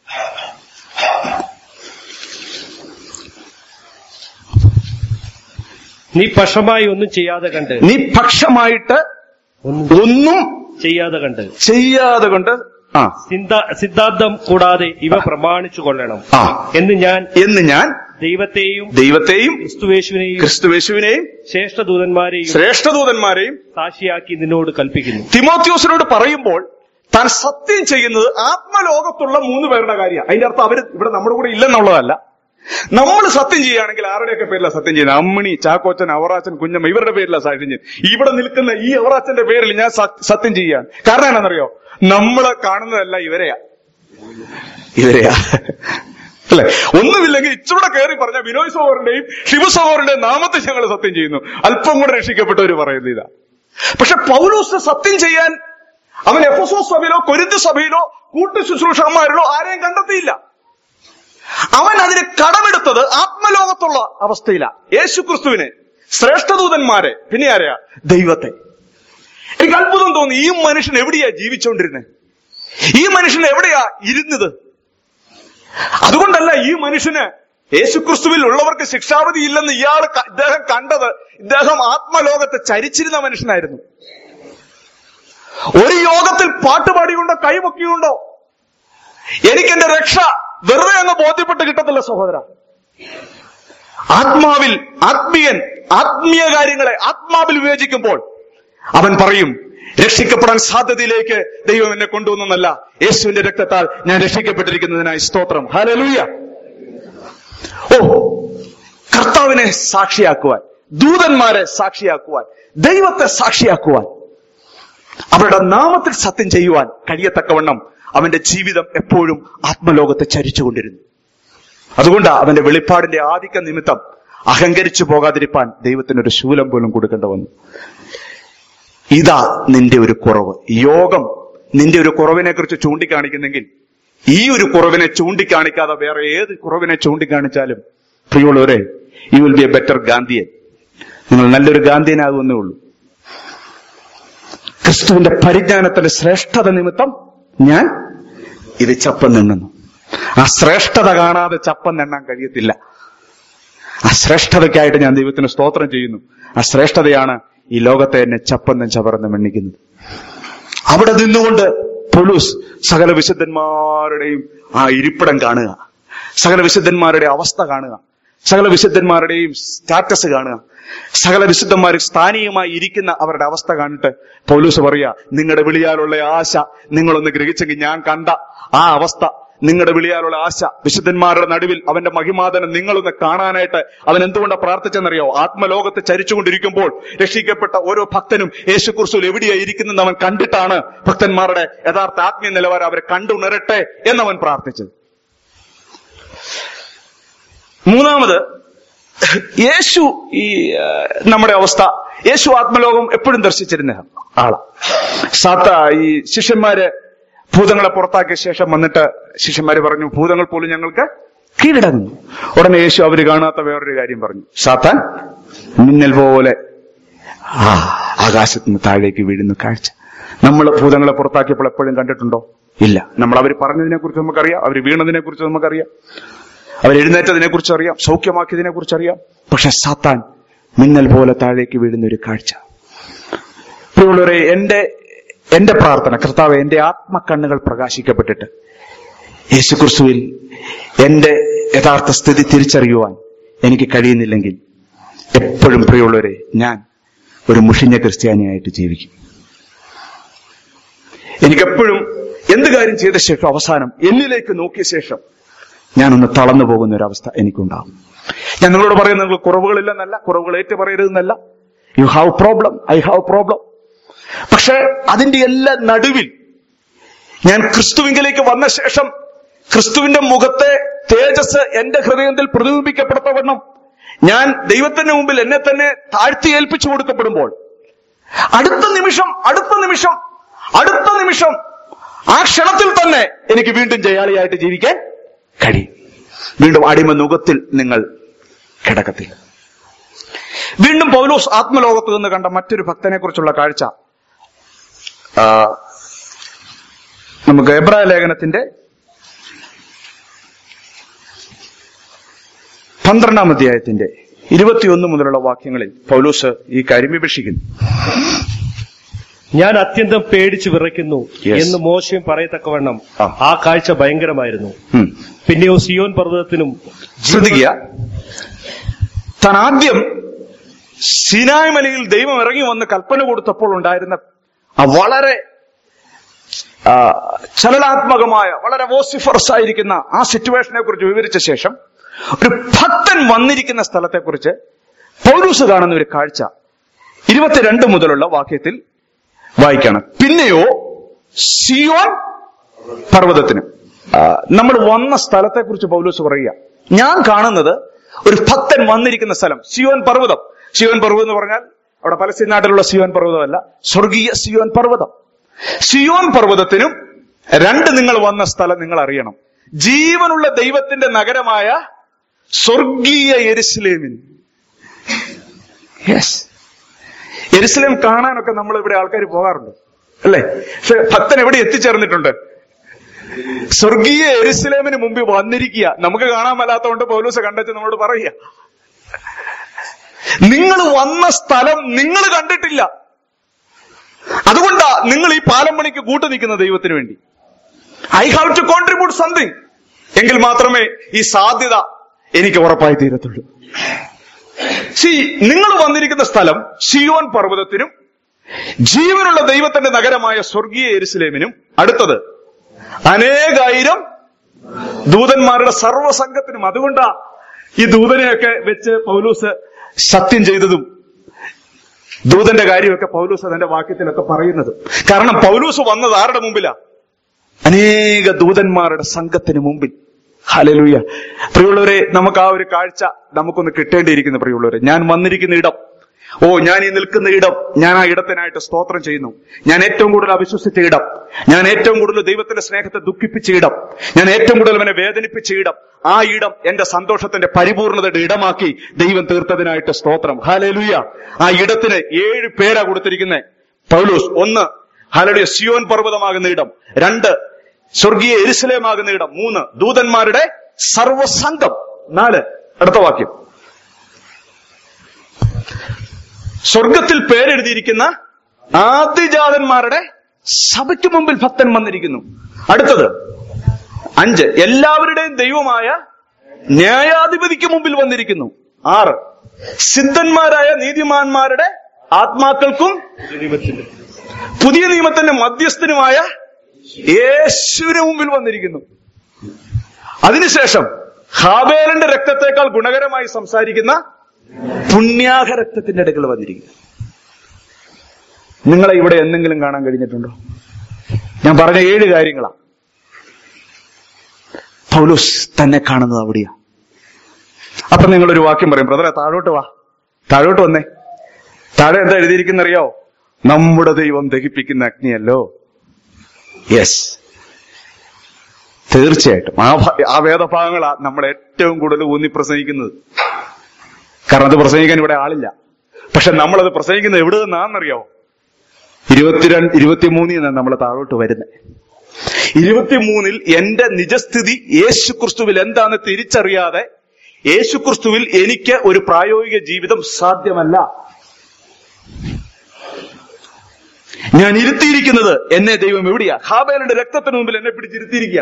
നീ പക്ഷമായി ഒന്നും ചെയ്യാതെ കണ്ട് നീ പക്ഷമായിട്ട് ഒന്നും ചെയ്യാതെ കണ്ട് ചെയ്യാതെ കൊണ്ട് ആ സിദ്ധാന്തം കൂടാതെ ഇവ പ്രമാണിച്ചു കൊള്ളണം ആ എന്ന് ഞാൻ എന്ന് ഞാൻ ദൈവത്തെയും ദൈവത്തെയും ക്രിസ്തുവേശുവിനെയും ക്രിസ്തുവേശുവിനെയും ശ്രേഷ്ഠദൂതന്മാരെയും ശ്രേഷ്ഠദൂതന്മാരെയും സാക്ഷിയാക്കി നിന്നോട് കൽപ്പിക്കുന്നു. തിമോത്തിയോസിനോട് പറയുമ്പോൾ താൻ സത്യം ചെയ്യുന്നത് ആത്മലോകത്തുള്ള മൂന്ന് പേരുടെ കാര്യമാണ്. അതിന്റെ അർത്ഥം അവര് ഇവിടെ നമ്മുടെ കൂടെ ഇല്ലെന്നുള്ളതല്ല. നമ്മൾ സത്യം ചെയ്യുകയാണെങ്കിൽ ആരുടെയൊക്കെ പേരിലാണ് സത്യം ചെയ്യുന്നത്? അമ്മിണി, ചാക്കോച്ചൻ, അവറാച്ചൻ, കുഞ്ഞമ്മ, ഇവരുടെ പേരിലാണ് സാക്ഷ്യം ചെയ്യുന്നത്. ഇവിടെ നിൽക്കുന്ന ഈ അവറാച്ചന്റെ പേരിൽ ഞാൻ സത്യം ചെയ്യുകയാണ്. കാരണം എന്താണെന്നറിയോ? നമ്മളെ കാണുന്നതല്ല ഇവരെയാ ഇവരെയാ അല്ലെ? ഒന്നുമില്ലെങ്കിൽ ഇച്ചിലൂടെ കയറി പറഞ്ഞ വിനോയ് സഹോദരന്റെയും ശിവ സഹോദരന്റെയും നാമത്തെ ഞങ്ങൾ സത്യം ചെയ്യുന്നു. അല്പം കൂടെ രക്ഷിക്കപ്പെട്ടവർ പറയുന്നത് ഇതാ. പക്ഷെ പൗലോസ് സത്യം ചെയ്യാൻ അവൻ എഫെസോസ് സഭയിലോ കൊരിന്ത് സഭയിലോ കൂട്ടു ശുശ്രൂഷന്മാരിലോ ആരെയും കണ്ടെത്തിയില്ല. അവൻ അതിന് കടമെടുത്തത് ആത്മലോകത്തുള്ള അവസ്ഥയിലാണ്. യേശു ക്രിസ്തുവിനെ, ശ്രേഷ്ഠദൂതന്മാരെ, പിന്നെ ആരെയാ? ദൈവത്തെ. എനിക്ക് അത്ഭുതം തോന്നി. ഈ മനുഷ്യൻ എവിടെയാ ജീവിച്ചുകൊണ്ടിരുന്നത്? ഈ മനുഷ്യൻ എവിടെയാ ഇരുന്നത്? അതുകൊണ്ടല്ല ഈ മനുഷ്യന് യേശുക്രിസ്തുവിൽ ഉള്ളവർക്ക് ശിക്ഷാവിധി ഇല്ലെന്ന് ഇയാൾ ഇദ്ദേഹം കണ്ടത്. ഇദ്ദേഹം ആത്മലോകത്തെ ചരിച്ചിരുന്ന മനുഷ്യനായിരുന്നു. ഒരു യോഗത്തിൽ പാട്ടുപാടിയുണ്ടോ, കൈപൊക്കിയുണ്ടോ? എനിക്കെന്റെ രക്ഷ വെറുതെ അങ്ങ് ബോധ്യപ്പെട്ട് കിട്ടത്തില്ല സഹോദര. ആത്മാവിൽ ആത്മീയൻ ആത്മീയ കാര്യങ്ങളെ ആത്മാവിൽ വിവേചിക്കുമ്പോൾ അവൻ പറയും, രക്ഷിക്കപ്പെടാൻ സാധ്യതയിലേക്ക് ദൈവം എന്നെ കൊണ്ടുവന്നല്ല, യേശുവിന്റെ രക്തത്താൽ ഞാൻ രക്ഷിക്കപ്പെട്ടിരിക്കുന്നതിനായി സ്തോത്രം. ഹല്ലേലൂയ. ഓ, കർത്താവിനെ സാക്ഷിയാക്കുവാൻ, ദൂതന്മാരെ സാക്ഷിയാക്കുവാൻ, ദൈവത്തെ സാക്ഷിയാക്കുവാൻ, അവരുടെ നാമത്തിൽ സത്യം ചെയ്യുവാൻ കഴിയത്തക്കവണ്ണം അവന്റെ ജീവിതം എപ്പോഴും ആത്മലോകത്തെ ചരിച്ചുകൊണ്ടിരുന്നു. അതുകൊണ്ട് അവന്റെ വെളിപ്പാടിന്റെ ആധിക്യ നിമിത്തം അഹങ്കരിച്ചു പോകാതിരിപ്പാൻ ദൈവത്തിനൊരു ശൂലം പോലും കൊടുക്കേണ്ടി വന്നു. ഇതാ നിന്റെ ഒരു കുറവ്. യോഗം നിന്റെ ഒരു കുറവിനെ കുറിച്ച് ചൂണ്ടിക്കാണിക്കുന്നെങ്കിൽ ഈ ഒരു കുറവിനെ ചൂണ്ടിക്കാണിക്കാതെ വേറെ ഏത് കുറവിനെ ചൂണ്ടിക്കാണിച്ചാലും പ്രിയമുള്ളവരെ, you will be a better Gandhian. നിങ്ങൾ നല്ലൊരു ഗാന്ധിയനാകുമെന്നേ ഉള്ളൂ. ക്രിസ്തുവിന്റെ പരിജ്ഞാനത്തിന്റെ ശ്രേഷ്ഠത നിമിത്തം ഞാൻ ഇത് ചപ്പം നിണ്ണുന്നു. ആ ശ്രേഷ്ഠത കാണാതെ ചപ്പം നിണ്ണാൻ കഴിയത്തില്ല. ആ ശ്രേഷ്ഠതയ്ക്കായിട്ട് ഞാൻ ദൈവത്തിന് സ്തോത്രം ചെയ്യുന്നു. ആ ശ്രേഷ്ഠതയാണ് ഈ ലോകത്തെ എന്നെ ചപ്പന്നും ചവർന്നും എണ്ണിക്കുന്നത്. അവിടെ നിന്നുകൊണ്ട് പൗലോസ് സകല വിശുദ്ധന്മാരുടെയും ആ ഇരിപ്പിടം കാണുക, സകല വിശുദ്ധന്മാരുടെ അവസ്ഥ കാണുക, സകല വിശുദ്ധന്മാരുടെയും സ്റ്റാറ്റസ് കാണുക, സകല വിശുദ്ധന്മാർ സ്ഥാനീയമായി ഇരിക്കുന്ന അവരുടെ അവസ്ഥ കണ്ടിട്ട് പൗലോസ് പറയുക, നിങ്ങളുടെ വിളിയാലുള്ള ആശ നിങ്ങളൊന്ന് ഗ്രഹിച്ചെങ്കിൽ ഞാൻ കണ്ട ആ അവസ്ഥ, നിങ്ങളുടെ വിളിയാലുള്ള ആശ, വിശുദ്ധന്മാരുടെ നടുവിൽ അവന്റെ മഹിമാതനം നിങ്ങളൊന്ന് കാണാനായിട്ട് അവൻ എന്തുകൊണ്ടാണ് പ്രാർത്ഥിച്ചെന്നറിയോ? ആത്മലോകത്തെ ചരിച്ചുകൊണ്ടിരിക്കുമ്പോൾ രക്ഷിക്കപ്പെട്ട ഓരോ ഭക്തനും യേശു ക്രിസ്തുവിൽ എവിടെയാ ഇരിക്കുന്നത് അവൻ കണ്ടിട്ടാണ് ഭക്തന്മാരുടെ യഥാർത്ഥ ആത്മീയ നിലവാരം അവരെ കണ്ടുണരട്ടെ എന്നവൻ പ്രാർത്ഥിച്ചത്. മൂന്നാമത്, യേശു ഈ നമ്മുടെ അവസ്ഥ, യേശു ആത്മലോകം എപ്പോഴും ദർശിച്ചിരുന്ന ആളാ. സാത്ത ഈ ശിഷ്യന്മാര് ഭൂതങ്ങളെ പുറത്താക്കിയ ശേഷം വന്നിട്ട് ശിഷ്യന്മാര് പറഞ്ഞു, ഭൂതങ്ങൾ പോലും ഞങ്ങൾക്ക് കീഴടങ്ങുന്നു. ഉടനെ യേശു അവര് കാണാത്ത വേറൊരു കാര്യം പറഞ്ഞു, സാത്താൻ മിന്നൽ പോലെ ആ ആകാശത്ത് നിന്ന് താഴേക്ക് വീഴുന്ന കാഴ്ച നമ്മൾ ഭൂതങ്ങളെ പുറത്താക്കിയപ്പോൾ എപ്പോഴും കണ്ടിട്ടുണ്ടോ? ഇല്ല. നമ്മൾ അവർ പറഞ്ഞതിനെ കുറിച്ച് നമുക്കറിയാം, അവർ വീണതിനെ കുറിച്ച് നമുക്കറിയാം, അവരെഴുന്നേറ്റതിനെ കുറിച്ച് അറിയാം, സൗഖ്യമാക്കിയതിനെ കുറിച്ച് അറിയാം. പക്ഷെ സാത്താൻ മിന്നൽ പോലെ താഴേക്ക് വീഴുന്ന ഒരു കാഴ്ച. പ്രിയമുള്ളവരെ, എന്റെ എന്റെ പ്രാർത്ഥന, കർത്താവ് എന്റെ ആത്മക്കണ്ണുകൾ പ്രകാശിക്കപ്പെട്ടിട്ട് യേശുക്രിസ്തുവിൽ എന്റെ യഥാർത്ഥ സ്ഥിതി തിരിച്ചറിയുവാൻ എനിക്ക് കഴിയുന്നില്ലെങ്കിൽ എപ്പോഴും പ്രിയമുള്ളവരെ ഞാൻ ഒരു മുഷിഞ്ഞ ക്രിസ്ത്യാനിയായിട്ട് ജീവിക്കും. എനിക്കെപ്പോഴും എന്ത് കാര്യം ചെയ്ത ശേഷം അവസാനം എന്നിലേക്ക് നോക്കിയ ശേഷം ഞാനൊന്ന് തളർന്നു പോകുന്ന ഒരവസ്ഥ എനിക്കുണ്ടാകും. ഞാൻ നിങ്ങളോട് പറയുന്നത് നിങ്ങൾ കുറവുകളില്ലെന്നല്ല, കുറവുകൾ ഏറ്റു പറയരുതെന്നല്ല. You have problem, I have problem. പക്ഷെ അതിന്റെ എല്ലാ നടുവിൽ ഞാൻ ക്രിസ്തുവിങ്കിലേക്ക് വന്ന ശേഷം ക്രിസ്തുവിന്റെ മുഖത്തെ തേജസ് എന്റെ ഹൃദയത്തിൽ പ്രതിബിംബിക്കപ്പെടുത്തവണ്ണം ഞാൻ ദൈവത്തിന്റെ മുമ്പിൽ എന്നെ തന്നെ താഴ്ത്തി ഏൽപ്പിച്ചു കൊടുക്കപ്പെടുമ്പോൾ അടുത്ത നിമിഷം അടുത്ത നിമിഷം അടുത്ത നിമിഷം ആ ക്ഷണത്തിൽ തന്നെ എനിക്ക് വീണ്ടും ജയാളിയായിട്ട് ജീവിക്കാൻ കഴിയും. വീണ്ടും അടിമ നുഖത്തിൽ നിങ്ങൾ കിടക്കത്തില്ല. വീണ്ടും പൗലോസ് ആത്മലോകത്ത് നിന്ന് കണ്ട മറ്റൊരു ഭക്തനെ കുറിച്ചുള്ള കാഴ്ച നമുക്ക് എബ്രായ ലേഖനത്തിന്റെ പന്ത്രണ്ടാം അധ്യായത്തിന്റെ ഇരുപത്തിയൊന്ന് മുതലുള്ള വാക്യങ്ങളിൽ പൗലോസ് ഈ കാര്യം വിവക്ഷിക്കുന്നു. ഞാൻ അത്യന്തം പേടിച്ചു വിറയ്ക്കുന്നു എന്ന് മോശയും പറയത്തക്കവണ്ണം ആ കാഴ്ച ഭയങ്കരമായിരുന്നു. പിന്നെയോ സിയോൻ പർവ്വതത്തിനും, ശ്രദ്ധിക്കുക, താൻ ആദ്യം സിനായ് മലയിൽ ദൈവം ഇറങ്ങി വന്ന് കൽപ്പന കൊടുത്തപ്പോൾ ഉണ്ടായിരുന്ന ആ വളരെ ചലനാത്മകമായ വളരെ വോസിഫറസ് ആയിരിക്കുന്ന ആ സിറ്റുവേഷനെ കുറിച്ച് വിവരിച്ച ശേഷം ഒരു ഭക്തൻ വന്നിരിക്കുന്ന സ്ഥലത്തെക്കുറിച്ച് പൗലൂസ് കാണുന്ന ഒരു കാഴ്ച ഇരുപത്തിരണ്ട് മുതലുള്ള വാക്യത്തിൽ വായിക്കാണ്. പിന്നെയോ സിയോൻ പർവ്വതത്തിന്, നമ്മൾ വന്ന സ്ഥലത്തെക്കുറിച്ച് പൗലൂസ് പറയുക, ഞാൻ കാണുന്നത് ഒരു ഭക്തൻ വന്നിരിക്കുന്ന സ്ഥലം സിയോൻ പർവ്വതം. സിയോൻ പർവ്വതം എന്ന് പറഞ്ഞാൽ അവിടെ പലസ്തീൻ നാട്ടിലുള്ള സിയോൻ പർവ്വതമല്ല, സ്വർഗീയ സിയോൻ പർവ്വതം. സിയോൻ പർവ്വതത്തിനും രണ്ട് നിങ്ങൾ വന്ന സ്ഥലം നിങ്ങൾ അറിയണം. ജീവനുള്ള ദൈവത്തിന്റെ നഗരമായ സ്വർഗീയ യെരുശലേമിന്. യെസ്, യെരുശലേം കാണാനൊക്കെ നമ്മൾ ഇവിടെ ആൾക്കാർ പോകാറുണ്ട് അല്ലേ? പക്ഷെ ഭക്തൻ എവിടെ എത്തിച്ചേർന്നിട്ടുണ്ട്? സ്വർഗീയ യെരുശലേമിന് മുമ്പിൽ വന്നിരിക്കുക. നമുക്ക് കാണാൻ മേലാത്തതുകൊണ്ട് പൗലോസ് കണ്ടെച്ച് നമ്മളോട് പറയുക, നിങ്ങൾ വന്ന സ്ഥലം നിങ്ങൾ കണ്ടിട്ടില്ല. അതുകൊണ്ടാ നിങ്ങൾ ഈ പാലം പണിക്ക് കൂട്ടു നിൽക്കുന്ന ദൈവത്തിന് വേണ്ടി. I have to contribute something. എങ്കിൽ മാത്രമേ ഈ സാധ്യത എനിക്ക് ഉറപ്പായി തീരത്തുള്ളൂ. സി, നിങ്ങൾ വന്നിരിക്കുന്ന സ്ഥലം സിയോൻ പർവ്വതത്തിനും ജീവനുള്ള ദൈവത്തിന്റെ നഗരമായ സ്വർഗീയ യെരുശലേമിനും അടുത്തത് അനേകായിരം ദൂതന്മാരുടെ സർവ്വസംഘത്തിനും. അതുകൊണ്ടാ ഈ ദൂതനെയൊക്കെ വെച്ച് പൗലൂസ് സത്യം ചെയ്തതും ദൂതന്റെ കാര്യമൊക്കെ പൗലൂസ് അതിന്റെ വാക്യത്തിലൊക്കെ പറയുന്നത്. കാരണം പൗലൂസ് വന്നത് ആരുടെ മുമ്പിലാ? അനേക ദൂതന്മാരുടെ സംഘത്തിന് മുമ്പിൽ. ഹല്ലേലൂയ. പ്രിയമുള്ളവരെ, നമുക്ക് ആ ഒരു കാഴ്ച നമുക്കൊന്ന് കിട്ടേണ്ടിയിരിക്കുന്നു. പ്രിയമുള്ളവരെ, ഞാൻ വന്നിരിക്കുന്ന ഇടം, ഓ ഞാൻ ഈ നിൽക്കുന്ന ഇടം, ഞാൻ ആ ഇടത്തിനായിട്ട് സ്തോത്രം ചെയ്യുന്നു. ഞാൻ ഏറ്റവും കൂടുതൽ അവിശ്വസിച്ച ഇടം, ഞാൻ ഏറ്റവും കൂടുതൽ ദൈവത്തിന്റെ സ്നേഹത്തെ ദുഃഖിപ്പിച്ച ഇടം, ഞാൻ ഏറ്റവും കൂടുതൽ അവനെ വേദനിപ്പിച്ച ഇടം, ആ ഇടം എന്റെ സന്തോഷത്തിന്റെ പരിപൂർണതയുടെ ഇടമാക്കി ദൈവം തീർത്തതിനായിട്ട് സ്തോത്രം. ഹല്ലേലൂയ. ആ ഇടത്തിന് ഏഴ് പേരാ കൊടുത്തിരിക്കുന്നത് പൗലോസ്. ഒന്ന്, ഹല്ലേലൂയ, സിയോൻ പർവ്വതമാകുന്ന ഇടം. രണ്ട്, സ്വർഗീയ യെരുശലേമാകുന്ന ഇടം. മൂന്ന്, ദൂതന്മാരുടെ സർവസംഘം. നാല്, അടുത്ത വാക്യം, സ്വർഗത്തിൽ പേരെഴുതിയിരിക്കുന്ന ആദ്യജാതന്മാരുടെ സഭയ്ക്ക് മുമ്പിൽ ഭക്തൻ വന്നിരിക്കുന്നു. അടുത്തത് അഞ്ച്, എല്ലാവരുടെയും ദൈവമായ ന്യായാധിപതിക്ക് മുമ്പിൽ വന്നിരിക്കുന്നു. ആറ്, സിദ്ധന്മാരായ നീതിമാന്മാരുടെ ആത്മാക്കൾക്കും പുതിയ നിയമത്തിന്റെ മധ്യസ്ഥനുമായ യേശുവിന് മുമ്പിൽ വന്നിരിക്കുന്നു. അതിനുശേഷം ഹാബേലിന്റെ രക്തത്തെക്കാൾ ഗുണകരമായി സംസാരിക്കുന്ന പുണ്യാഹ രക്തത്തിന്റെ അടുക്കൽ വന്നിരിക്കുന്നു. നിങ്ങളെ ഇവിടെ എന്തെങ്കിലും കാണാൻ കഴിഞ്ഞിട്ടുണ്ടോ? ഞാൻ പറഞ്ഞ ഏഴ് കാര്യങ്ങളാ. പൗലോസ് തന്നെ കാണുന്നത് അവിടെയാ. അപ്പൊ നിങ്ങളൊരു വാക്യം പറയും, ബ്രദറെ താഴോട്ട് വാ, താഴോട്ട് വന്നേ. താഴെ എന്താ എഴുതിയിരിക്കുന്നറിയോ? നമ്മുടെ ദൈവം ദഹിപ്പിക്കുന്ന അഗ്നിയല്ലോ. യെസ്, തീർച്ചയായിട്ടും ആ ആ വേദഭാഗങ്ങളാ നമ്മൾ ഏറ്റവും കൂടുതൽ ഊന്നി പ്രസംഗിക്കുന്നത്. കാരണം അത് പ്രസംഗിക്കാൻ ഇവിടെ ആളില്ല. പക്ഷെ നമ്മളത് പ്രസംഗിക്കുന്നത് എവിടെ നിന്നാണെന്നറിയോ? ഇരുപത്തിരണ്ട് ഇരുപത്തിമൂന്നിൽ നിന്നാണ് നമ്മൾ താഴോട്ട് വരുന്നത്. ഇരുപത്തിമൂന്നിൽ എന്റെ നിജസ്ഥിതി യേശു ക്രിസ്തുവിൽ എന്താണെന്ന് തിരിച്ചറിയാതെ യേശു ക്രിസ്തുവിൽ എനിക്ക് ഒരു പ്രായോഗിക ജീവിതം സാധ്യമല്ല. ഞാൻ ഇരുത്തിയിരിക്കുന്നത് എന്നെ ദൈവം എവിടെയാ? ഹാബേലിന്റെ രക്തത്തിന് മുമ്പിൽ എന്നെ പിടിച്ചിരുത്തിയിരിക്കുക.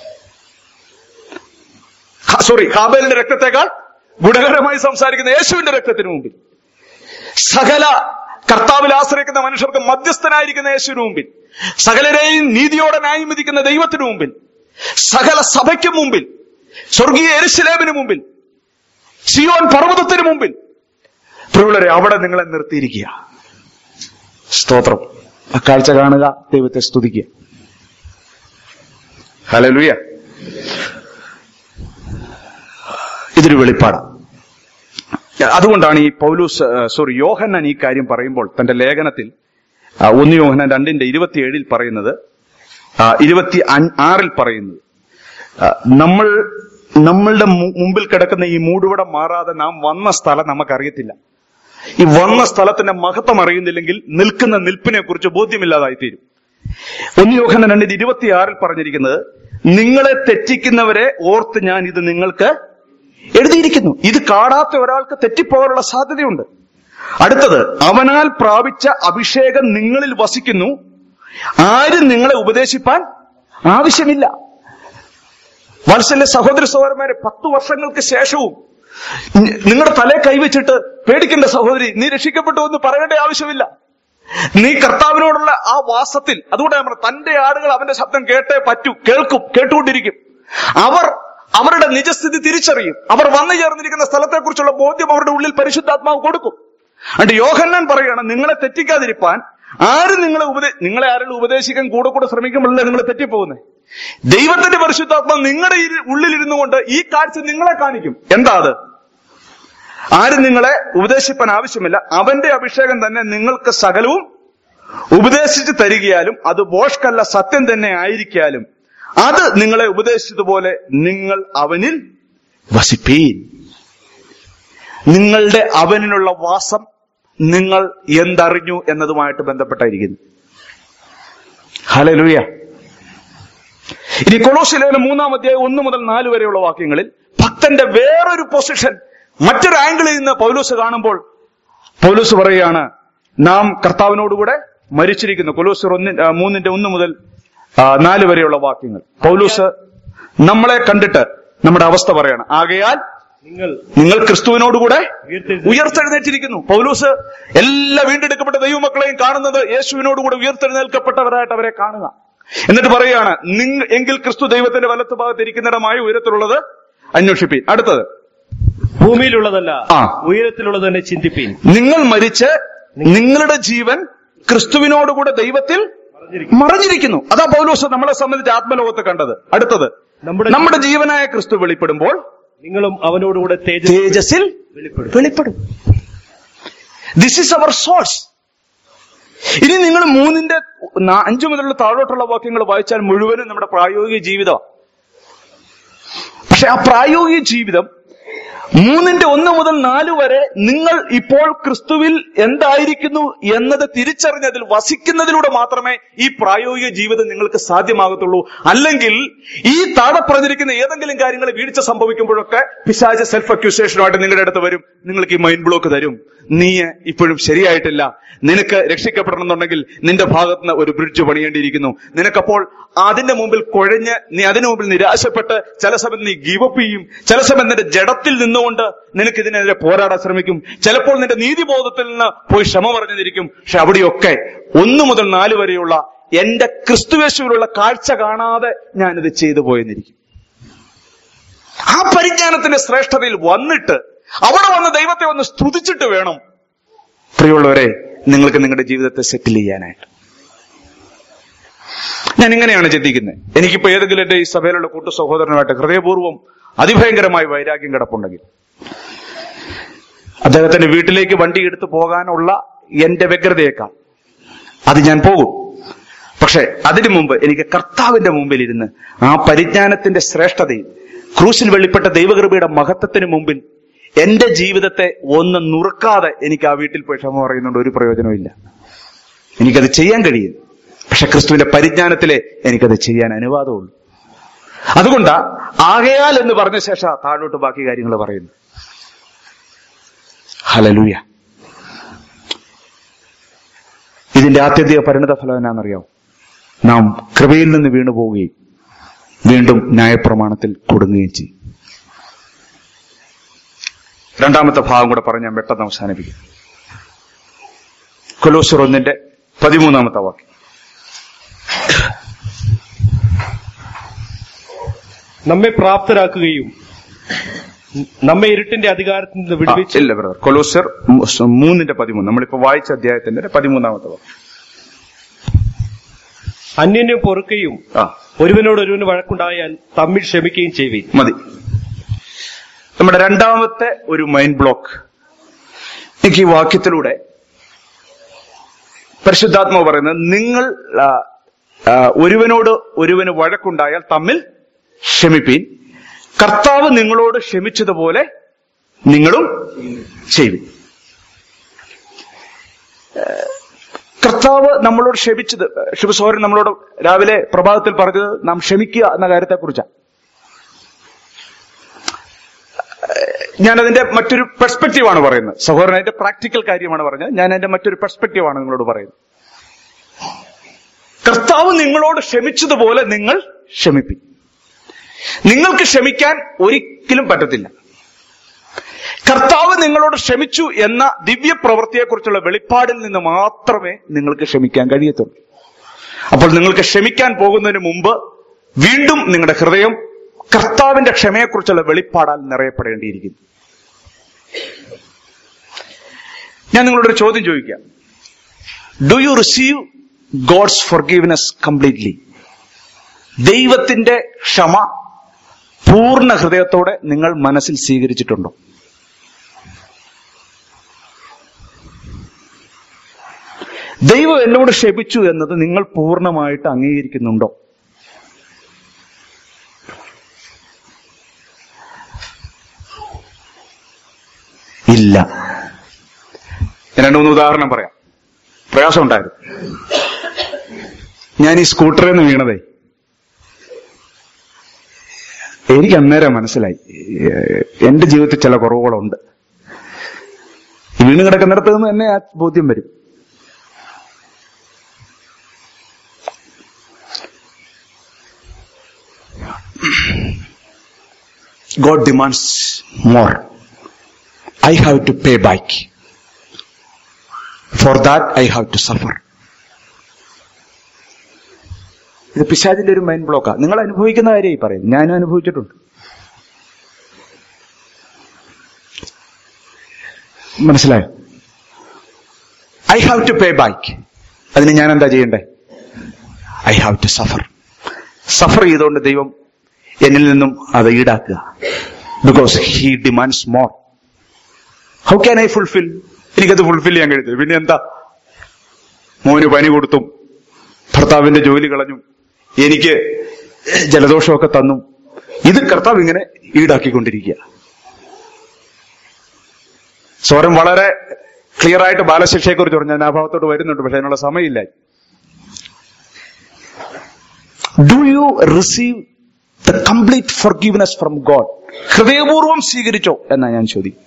സോറി, ഹാബേലിന്റെ രക്തത്തെക്കാൾ ഗുണകരമായി സംസാരിക്കുന്ന യേശുവിന്റെ രക്തത്തിന് മുമ്പിൽ, സകല കർത്താവിൽ ആശ്രയിക്കുന്ന മനുഷ്യർക്ക് മധ്യസ്ഥനായിരിക്കുന്ന യേശുവിന് മുമ്പിൽ, സകലരെയും നീതിയോടെ ന്യായം വിധിക്കുന്ന ദൈവത്തിന് മുമ്പിൽ, സകല സഭയ്ക്കും മുമ്പിൽ, സ്വർഗീയ യെരുശലേമിന് മുമ്പിൽ, സിയോൻ പർവ്വതത്തിന് മുമ്പിൽ. പ്രിയമുള്ളവരെ, അവിടെ നിങ്ങളെ നിർത്തിയിരിക്കുക. സ്തോത്രം. ആ കാഴ്ച കാണുക, ദൈവത്തെ സ്തുതിക്കുക. ഹല്ലേലൂയ. ഇതൊരു വെളിപ്പാടാണ്. അതുകൊണ്ടാണ് ഈ പൗലൂസ് സോറി യോഹന്നാൻ ഈ കാര്യം പറയുമ്പോൾ തന്റെ ലേഖനത്തിൽ ഒന്ന് യോഹന്നാൻ രണ്ടിന്റെ ഇരുപത്തിയേഴിൽ പറയുന്നത്, ഇരുപത്തി ആറിൽ പറയുന്നത്, നമ്മൾ നമ്മളുടെ മുമ്പിൽ കിടക്കുന്ന ഈ മൂടുപടം മാറാതെ നാം വന്ന സ്ഥലം നമുക്കറിയത്തില്ല. ഈ വന്ന സ്ഥലത്തിന്റെ മഹത്വം അറിയുന്നില്ലെങ്കിൽ നിൽക്കുന്ന നിൽപ്പിനെ കുറിച്ച് ബോധ്യമില്ലാതായി തീരും. ഒന്ന് യോഹന്നാൻ രണ്ടിന്റെ ഇരുപത്തിയാറിൽ പറഞ്ഞിരിക്കുന്നത്, നിങ്ങളെ തെറ്റിക്കുന്നവരെ ഓർത്ത് ഞാൻ ഇത് നിങ്ങൾക്ക് എഴുതിയിരിക്കുന്നു. ഇത് കാണാത്ത ഒരാൾക്ക് തെറ്റിപ്പോകാനുള്ള സാധ്യതയുണ്ട്. അടുത്തത്, അവനാൽ പ്രാപിച്ച അഭിഷേകം നിങ്ങളിൽ വസിക്കുന്നു, ആരും നിങ്ങളെ ഉപദേശിപ്പാൻ ആവശ്യമില്ല. വാത്സല്യ സഹോദര സഹോദരന്മാരെ, പത്തു വർഷങ്ങൾക്ക് ശേഷവും നിങ്ങളുടെ തലയെ കൈവച്ചിട്ട് പേടിക്കേണ്ട സഹോദരി, നീ രക്ഷിക്കപ്പെട്ടു എന്ന് പറയേണ്ട ആവശ്യമില്ല. നീ കർത്താവിനോടുള്ള ആ വാസത്തിൽ, അതുകൊണ്ട് നമ്മൾ തന്റെ ആടുകൾ അവന്റെ ശബ്ദം കേട്ടേ പറ്റൂ, കേൾക്കും, കേട്ടുകൊണ്ടിരിക്കും. അവർ അവരുടെ നിജസ്ഥിതി തിരിച്ചറിയും. അവർ വന്നു ചേർന്നിരിക്കുന്ന സ്ഥലത്തെക്കുറിച്ചുള്ള ബോധ്യം അവരുടെ ഉള്ളിൽ പരിശുദ്ധാത്മാവ് കൊടുക്കും. അതുകൊണ്ട് യോഹന്നാൻ പറയുകയാണ്, നിങ്ങളെ തെറ്റിക്കാതിരിപ്പാൻ ആരും നിങ്ങളെ ഉപദേ നിങ്ങളെ ആരെങ്കിലും ഉപദേശിക്കാൻ കൂടെ കൂടെ ശ്രമിക്കുമ്പോഴല്ലേ നിങ്ങൾ തെറ്റിപ്പോകുന്നത്. ദൈവത്തിന്റെ പരിശുദ്ധാത്മാവ് നിങ്ങളുടെ ഉള്ളിലിരുന്നു കൊണ്ട് ഈ കാഴ്ച നിങ്ങളെ കാണിക്കും. എന്താ അത്? ആരും നിങ്ങളെ ഉപദേശിപ്പാൻ ആവശ്യമില്ല, അവന്റെ അഭിഷേകം തന്നെ നിങ്ങൾക്ക് സകലവും ഉപദേശിച്ച് തരികയാലും അത് ബോഷ്കല്ല, സത്യം തന്നെ ആയിരിക്കാലും അത് നിങ്ങളെ ഉപദേശിച്ചതുപോലെ നിങ്ങൾ അവനിൽ വസിപ്പീൻ. നിങ്ങളുടെ അവനിലുള്ള വാസം നിങ്ങൾ എന്തറിഞ്ഞു എന്നതുമായിട്ട് ബന്ധപ്പെട്ടായിരിക്കുന്നു. ഹല്ലേലൂയ. ഇനി കൊലോസ്യ ലേഖനം മൂന്നാം അധ്യായം ഒന്ന് മുതൽ നാല് വരെയുള്ള വാക്യങ്ങളിൽ ഭക്തന്റെ വേറൊരു പൊസിഷൻ, മറ്റൊരു ആംഗിളിൽ നിന്ന് പൗലോസ് കാണുമ്പോൾ പൗലോസ് പറയുകയാണ്, നാം കർത്താവിനോടുകൂടെ മരിച്ചിരിക്കുന്നു. കൊലോസ്യർ ഒന്ന് മൂന്നിന്റെ ഒന്ന് മുതൽ നാല് വരെയുള്ള വാക്യങ്ങൾ പൗലോസ് നമ്മളെ കണ്ടിട്ട് നമ്മുടെ അവസ്ഥ പറയാണ്. ആകയാൽ നിങ്ങൾ നിങ്ങൾ ക്രിസ്തുവിനോടുകൂടെ ഉയർത്തെഴുന്നേറ്റിരിക്കുന്നു. പൗലോസ് എല്ലാ വീണ്ടെടുക്കപ്പെട്ട ദൈവമക്കളെയും കാണുന്നത് യേശുവിനോടുകൂടെ ഉയർത്തെഴുന്നേൽക്കപ്പെട്ടവരായിട്ട് അവരെ കാണുക. എന്നിട്ട് പറയുകയാണ്, നിങ്ങൾ എങ്കിൽ ക്രിസ്തു ദൈവത്തിന്റെ വലത്ത് ഭാഗത്ത് ഇരിക്കുന്നിടമായി ഉയരത്തിലുള്ളത് അന്വേഷിപ്പീൻ. അടുത്തത്, ഭൂമിയിലുള്ളതല്ല ഉയരത്തിലുള്ളത് തന്നെ ചിന്തിപ്പീൻ. നിങ്ങൾ മരിച്ച് നിങ്ങളുടെ ജീവൻ ക്രിസ്തുവിനോടുകൂടെ ദൈവത്തിൽ മറഞ്ഞിരിക്കുന്നു. അതാ പൗലോസ് നമ്മളെ സംബന്ധിച്ച് ആത്മലോകത്ത് കണ്ടത്. അടുത്തത്, നമ്മുടെ ജീവനായ ക്രിസ്തു വെളിപ്പെടുമ്പോൾ നിങ്ങളും അവനോടുകൂടെ തേജസ്സിൽ വെളിപ്പെടും. This is our source. ഇനി നിങ്ങൾ മൂന്നിന്റെ അഞ്ചു മുതലുള്ള താഴോട്ടുള്ള വാക്യങ്ങൾ വായിച്ചാൽ മുഴുവനും നമ്മുടെ പ്രായോഗിക ജീവിതം. പക്ഷെ ആ പ്രായോഗിക ജീവിതം മൂന്നിന്റെ ഒന്ന് മുതൽ നാല് വരെ നിങ്ങൾ ഇപ്പോൾ ക്രിസ്തുവിൽ എന്തായിരിക്കുന്നു എന്നത് തിരിച്ചറിഞ്ഞതിൽ വസിക്കുന്നതിലൂടെ മാത്രമേ ഈ പ്രായോഗിക ജീവിതം നിങ്ങൾക്ക് സാധ്യമാകത്തുള്ളൂ. അല്ലെങ്കിൽ ഈ താഴെ പറഞ്ഞിരിക്കുന്ന ഏതെങ്കിലും കാര്യങ്ങൾ വീഴ്ച സംഭവിക്കുമ്പോഴൊക്കെ പിശാച് സെൽഫ് അക്യൂസേഷനുമായിട്ട് നിങ്ങളുടെ അടുത്ത് വരും. നിങ്ങൾക്ക് ഈ മൈൻഡ് ബ്ലോക്ക് തരും. നീ ഇപ്പോഴും ശരിയായിട്ടില്ല, നിനക്ക് രക്ഷിക്കപ്പെടണമെന്നുണ്ടെങ്കിൽ നിന്റെ ഭാഗത്ത് നിന്ന് ഒരു ബ്രിഡ്ജ് പണിയേണ്ടിയിരിക്കുന്നു. നിനക്കപ്പോൾ അതിന്റെ മുമ്പിൽ കുഴഞ്ഞ് നീ അതിനു മുമ്പിൽ നിരാശപ്പെട്ട് ചില സമയത്ത് നീ ഗീവപ്പ് ചെയ്യും. ചില സമയത്ത് നിന്റെ ജഡത്തിൽ നിന്നുകൊണ്ട് നിനക്ക് ഇതിനെതിരെ പോരാടാൻ ശ്രമിക്കും. ചിലപ്പോൾ നിന്റെ നീതിബോധത്തിൽ നിന്ന് പോയി ക്ഷമ പറഞ്ഞിരിക്കും. പക്ഷെ അവിടെയൊക്കെ ഒന്നു മുതൽ നാല് വരെയുള്ള എന്റെ ക്രിസ്തുയേശുവിലുള്ള കാഴ്ച കാണാതെ ഞാനിത് ചെയ്തു പോയെന്നിരിക്കും. ആ പരിജ്ഞാനത്തിന്റെ ശ്രേഷ്ഠതയിൽ വന്നിട്ട് അവിടെ വന്ന് ദൈവത്തെ ഒന്ന് സ്തുതിച്ചിട്ട് വേണം പ്രിയമുള്ളവരെ നിങ്ങൾക്ക് നിങ്ങളുടെ ജീവിതത്തെ സെറ്റിൽ ചെയ്യാനായിട്ട്. ഞാൻ ഇങ്ങനെയാണ് ചിന്തിക്കുന്നത്. എനിക്കിപ്പോ ഏതെങ്കിലും എന്റെ ഈ സഭയിലുള്ള കൂട്ടു സഹോദരനുമായിട്ട് ഹൃദയപൂർവ്വം അതിഭയങ്കരമായ വൈരാഗ്യം കിടപ്പുണ്ടെങ്കിൽ അദ്ദേഹത്തിന്റെ വീട്ടിലേക്ക് വണ്ടി എടുത്തു പോകാനുള്ള എന്റെ വ്യഗ്രതയേക്കാൾ അത് ഞാൻ പോകും. പക്ഷെ അതിനു മുമ്പ് എനിക്ക് കർത്താവിന്റെ മുമ്പിൽ ഇരുന്ന് ആ പരിജ്ഞാനത്തിന്റെ ശ്രേഷ്ഠതയും ക്രൂശിൽ വെളിപ്പെട്ട ദൈവകൃപയുടെ മഹത്വത്തിന് മുമ്പിൽ എന്റെ ജീവിതത്തെ ഒന്ന് നുറുക്കാതെ എനിക്ക് ആ വീട്ടിൽ പോയി ക്ഷമ പറയുന്നുണ്ട് ഒരു പ്രയോജനവും ഇല്ല. എനിക്കത് ചെയ്യാൻ കഴിയും. പക്ഷെ ക്രിസ്തുവിന്റെ പരിജ്ഞാനത്തിലെ എനിക്കത് ചെയ്യാൻ അനുവാദമുള്ളൂ. അതുകൊണ്ടാ ആകയാൽ എന്ന് പറഞ്ഞ ശേഷം താഴോട്ട് ബാക്കി കാര്യങ്ങൾ പറയുന്നു. ഹല്ലേലൂയ. ഇതിന്റെ ആത്യന്തിക പരിണത ഫലം എന്നാണെന്നറിയാം. നാം കൃപയിൽ നിന്ന് വീണു പോവുകയും വീണ്ടും ന്യായപ്രമാണത്തിൽ കൊടുങ്ങുകയും ചെയ്യും. രണ്ടാമത്തെ ഭാഗം കൂടെ പറഞ്ഞ് ഞാൻ പെട്ടെന്ന് അവസാനിപ്പിക്കും. കൊലോസ്യർ ഒന്നിന്റെ പതിമൂന്നാമത്തെ വാക്യം. നമ്മെ പ്രാപ്തരാക്കുകയും നമ്മെ ഇരുട്ടിന്റെ അധികാരത്തിൽ നിന്ന് വിടുവിച്ച്. ഇല്ല ബ്രദർ, കൊലോസ്യർ മൂന്നിന്റെ പതിമൂന്ന്, നമ്മളിപ്പോ വായിച്ച അധ്യായത്തിന്റെ പതിമൂന്നാമത്തെ വാക്യം. അന്യനും പൊറുക്കുകയും ഒരുവനോട് ഒരുവന് വഴക്കുണ്ടായാൽ തമ്മിൽ ക്ഷമിക്കുകയും ചെയ്യുവിൻ. മതി. നമ്മുടെ രണ്ടാമത്തെ ഒരു മൈൻഡ് ബ്ലോക്ക് എനിക്ക് ഈ വാക്യത്തിലൂടെ പരിശുദ്ധാത്മാവ് പറയുന്നത്, നിങ്ങൾ ഒരുവനോട് ഒരുവന് വഴക്കുണ്ടായാൽ തമ്മിൽ ക്ഷമിപ്പീൻ, കർത്താവ് നിങ്ങളോട് ക്ഷമിച്ചതുപോലെ നിങ്ങളും ചെയ്യുവിൻ. കർത്താവ് നമ്മളോട് ക്ഷമിച്ചത്, ശിവസോരൻ നമ്മളോട് രാവിലെ പ്രഭാതത്തിൽ പറഞ്ഞത് നാം ക്ഷമിക്കുക എന്ന കാര്യത്തെക്കുറിച്ചാണ്. ഞാനതിന്റെ മറ്റൊരു പെർസ്പെക്റ്റീവാണ് പറയുന്നത്. സഹോദരൻ അതിന്റെ പ്രാക്ടിക്കൽ കാര്യമാണ് പറഞ്ഞത്. ഞാൻ അതിന്റെ മറ്റൊരു പെർസ്പെക്റ്റീവാണ് നിങ്ങളോട് പറയുന്നത്. കർത്താവ് നിങ്ങളോട് ക്ഷമിച്ചതുപോലെ നിങ്ങൾ ക്ഷമിപ്പിക്കും. നിങ്ങൾക്ക് ക്ഷമിക്കാൻ ഒരിക്കലും പറ്റത്തില്ല. കർത്താവ് നിങ്ങളോട് ക്ഷമിച്ചു എന്ന ദിവ്യ പ്രവൃത്തിയെക്കുറിച്ചുള്ള വെളിപ്പാടിൽ നിന്ന് മാത്രമേ നിങ്ങൾക്ക് ക്ഷമിക്കാൻ കഴിയത്തുള്ളൂ. അപ്പോൾ നിങ്ങൾക്ക് ക്ഷമിക്കാൻ പോകുന്നതിന് മുമ്പ് വീണ്ടും നിങ്ങളുടെ ഹൃദയം കർത്താവിന്റെ ക്ഷമയെക്കുറിച്ചുള്ള വെളിപ്പാടാൽ നിറയപ്പെടേണ്ടിയിരിക്കുന്നു. ഞാൻ നിങ്ങളോടൊരു ചോദ്യം ചോദിക്കാം. Do you receive God's forgiveness completely? ദൈവത്തിന്റെ ക്ഷമ പൂർണ്ണ ഹൃദയത്തോടെ നിങ്ങൾ മനസ്സിൽ സ്വീകരിച്ചിട്ടുണ്ടോ? ദൈവം എന്നോട് ക്ഷമിച്ചു എന്നത് നിങ്ങൾ പൂർണ്ണമായിട്ട് അംഗീകരിക്കുന്നുണ്ടോ? ഇല്ല. രണ്ടു മൂന്ന് ഉദാഹരണം പറയാം. പ്രയാസം ഉണ്ടായിരുന്നു. ഞാൻ ഈ സ്കൂട്ടറിൽ നിന്ന് വീണതേ എനിക്ക് അന്നേരം മനസ്സിലായി എന്റെ ജീവിതത്തിൽ ചില കുറവുകളുണ്ട്. വീണ് കിടക്കുന്നിടത്ത് നിന്ന് തന്നെ ആ ബോധ്യം വരും. God demands more. I have to pay back. For that I have to suffer. ഇത് പിശാചിന്റെ ഒരു മൈൻഡ് ബ്ലോക്കാ. നിങ്ങൾ അനുഭവിക്കുന്ന കാര്യമായി പറയും. ഞാനും അനുഭവിച്ചിട്ടുണ്ട്. മനസ്സിലായോ? I have to pay back. അതിന് ഞാൻ എന്താ ചെയ്യണ്ടേ? I have to suffer. Suffer ചെയ്തുകൊണ്ട് ദൈവം എന്നിൽ നിന്നും അത് ഈടാക്കുക. Because he demands more. How can I fulfil? എനിക്കത് ഫുൾഫിൽ ചെയ്യാൻ കഴിയത്തില്ല. പിന്നെ എന്താ? മോന് പനി കൊടുത്തും ഭർത്താവിന്റെ ജോലി കളഞ്ഞു, എനിക്ക് ജലദോഷമൊക്കെ തന്നു. ഇത് കർത്താവ് ഇങ്ങനെ ഈടാക്കിക്കൊണ്ടിരിക്കുക. സ്വരം വളരെ ക്ലിയർ ആയിട്ട് ബാലശിക്ഷയെക്കുറിച്ച് പറഞ്ഞു. ഞാൻ ആ ഭാഗത്തോട്ട് വരുന്നുണ്ട്, പക്ഷെ അതിനുള്ള സമയമില്ല. Do you receive the complete forgiveness from God? ഹൃദയപൂർവ്വം സ്വീകരിച്ചോ എന്നാ ഞാൻ ചോദിക്കും.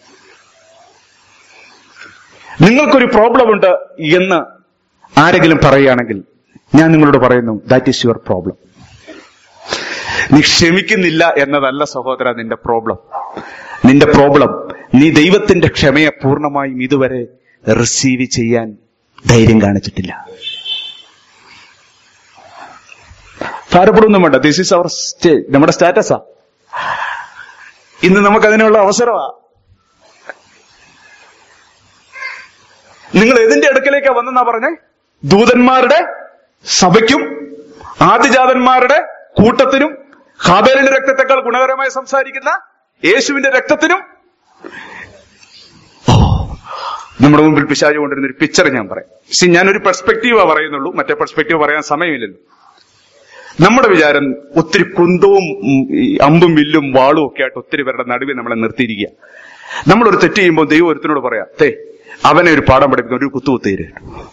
നിങ്ങൾക്കൊരു പ്രോബ്ലം ഉണ്ട് എന്ന് ആരെങ്കിലും പറയുകയാണെങ്കിൽ ഞാൻ നിങ്ങളോട് പറയുന്നു, ദാറ്റ് ഈസ് യുവർ പ്രോബ്ലം. നീ ക്ഷമിക്കുന്നില്ല എന്നതല്ല സഹോദര നിന്റെ പ്രോബ്ലം. നിന്റെ പ്രോബ്ലം നീ ദൈവത്തിന്റെ ക്ഷമയെ പൂർണ്ണമായും ഇതുവരെ റിസീവ് ചെയ്യാൻ ധൈര്യം കാണിച്ചിട്ടില്ല. ഭാരപ്പെടുമൊന്നും വേണ്ട. ദിസ് ഈസ് അവർ സ്റ്റേജ്, നമ്മുടെ സ്റ്റാറ്റസാ. ഇന്ന് നമുക്കതിനുള്ള അവസരമാ. നിങ്ങൾ ഏതിന്റെ അടുക്കലേക്കാ വന്നെന്നാ പറഞ്ഞേ? ദൂതന്മാരുടെ സഭയ്ക്കും ആദിജാതന്മാരുടെ കൂട്ടത്തിനും ഹാബേലിന്റെ രക്തത്തെക്കാൾ ഗുണകരമായി സംസാരിക്കുന്ന യേശുവിന്റെ രക്തത്തിനും. ഓ, നമ്മുടെ മുമ്പിൽ പിശാച് കൊണ്ടിരുന്ന ഒരു പിക്ചർ ഞാൻ പറയാം. സി, ഞാനൊരു പെർസ്പെക്റ്റീവാ പറയുന്നുള്ളൂ, മറ്റേ പെർസ്പെക്റ്റീവ് പറയാൻ സമയമില്ലല്ലോ. നമ്മുടെ വിചാരം ഒത്തിരി കുന്തവും അമ്പും വില്ലും വാളും ഒക്കെ ആയിട്ട് ഒത്തിരി പേരുടെ നടുവിൽ നമ്മളെ നിർത്തിയിരിക്കുക. നമ്മളൊരു തെറ്റ് ചെയ്യുമ്പോൾ ദൈവം ഒരുത്തിനോട് പറയാം, തേ അവനെ ഒരു പാഠം പഠിപ്പിക്കാൻ ഒരു കുത്തു കുത്തേര്.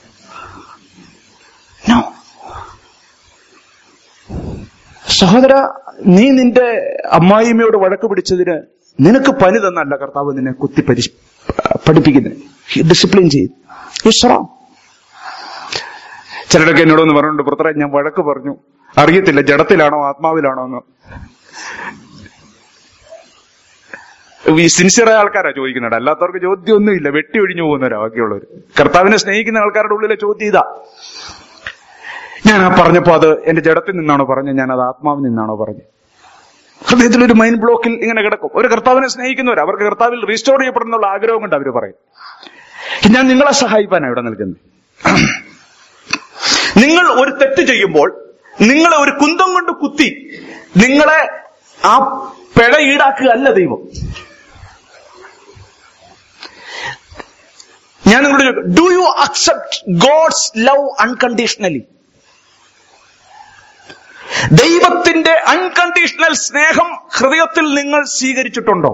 സഹോദര, നീ നിന്റെ അമ്മായിമ്മയോട് വഴക്ക് പിടിച്ചതിന് നിനക്ക് പനി തന്നല്ല കർത്താവ് നിന്നെ കുത്തി പരി പഠിപ്പിക്കുന്നത്. ഡിസിപ്ലിൻ ചെയ്ത് വിശ്രാം. ചിലരൊക്കെ എന്നോടൊന്ന് പറഞ്ഞിട്ടുണ്ട്, പുറത്തറ ഞാൻ വഴക്ക് പറഞ്ഞു, അറിയത്തില്ല ജഡത്തിലാണോ ആത്മാവിലാണോ എന്ന്. ഈ സിൻസിയറായ ആൾക്കാരാ ചോദിക്കുന്നുണ്ട്, അല്ലാത്തവർക്ക് ചോദ്യമൊന്നുമില്ല, വെട്ടി ഒഴിഞ്ഞു പോകുന്നവരാ ബാക്കിയുള്ളവർ. കർത്താവിനെ സ്നേഹിക്കുന്ന ആൾക്കാരുടെ ഉള്ളിലെ ചോദ്യം ഇതാ. ഞാൻ ആ പറഞ്ഞപ്പോ അത് എന്റെ ജഡത്തിൽ നിന്നാണോ പറഞ്ഞത്, ഞാൻ അത് ആത്മാവിൽ നിന്നാണോ പറഞ്ഞത്? ഹൃദയത്തിലൊരു മൈൻഡ് ബ്ലോക്കിൽ ഇങ്ങനെ കിടക്കും. ഒരു കർത്താവിനെ സ്നേഹിക്കുന്നവർ, അവർക്ക് കർത്താവിൽ റീസ്റ്റോർ ചെയ്യപ്പെടുന്നുള്ള ആഗ്രഹം കൊണ്ട് അവർ പറയും, ഞാൻ നിങ്ങളെ സഹായിക്കാനാണ് ഇവിടെ നിൽക്കുന്നത്. നിങ്ങൾ ഒരു തെറ്റ് ചെയ്യുമ്പോൾ നിങ്ങളെ ഒരു കുന്തം കൊണ്ട് കുത്തി നിങ്ങളെ ആ പിഴ ഈടാക്കുക അല്ല ദൈവം. ഞാൻ നിങ്ങളോട്, do you accept God's love unconditionally? ദൈവത്തിന്റെ അൺകണ്ടീഷണൽ സ്നേഹം ഹൃദയത്തിൽ നിങ്ങൾ സ്വീകരിച്ചിട്ടുണ്ടോ?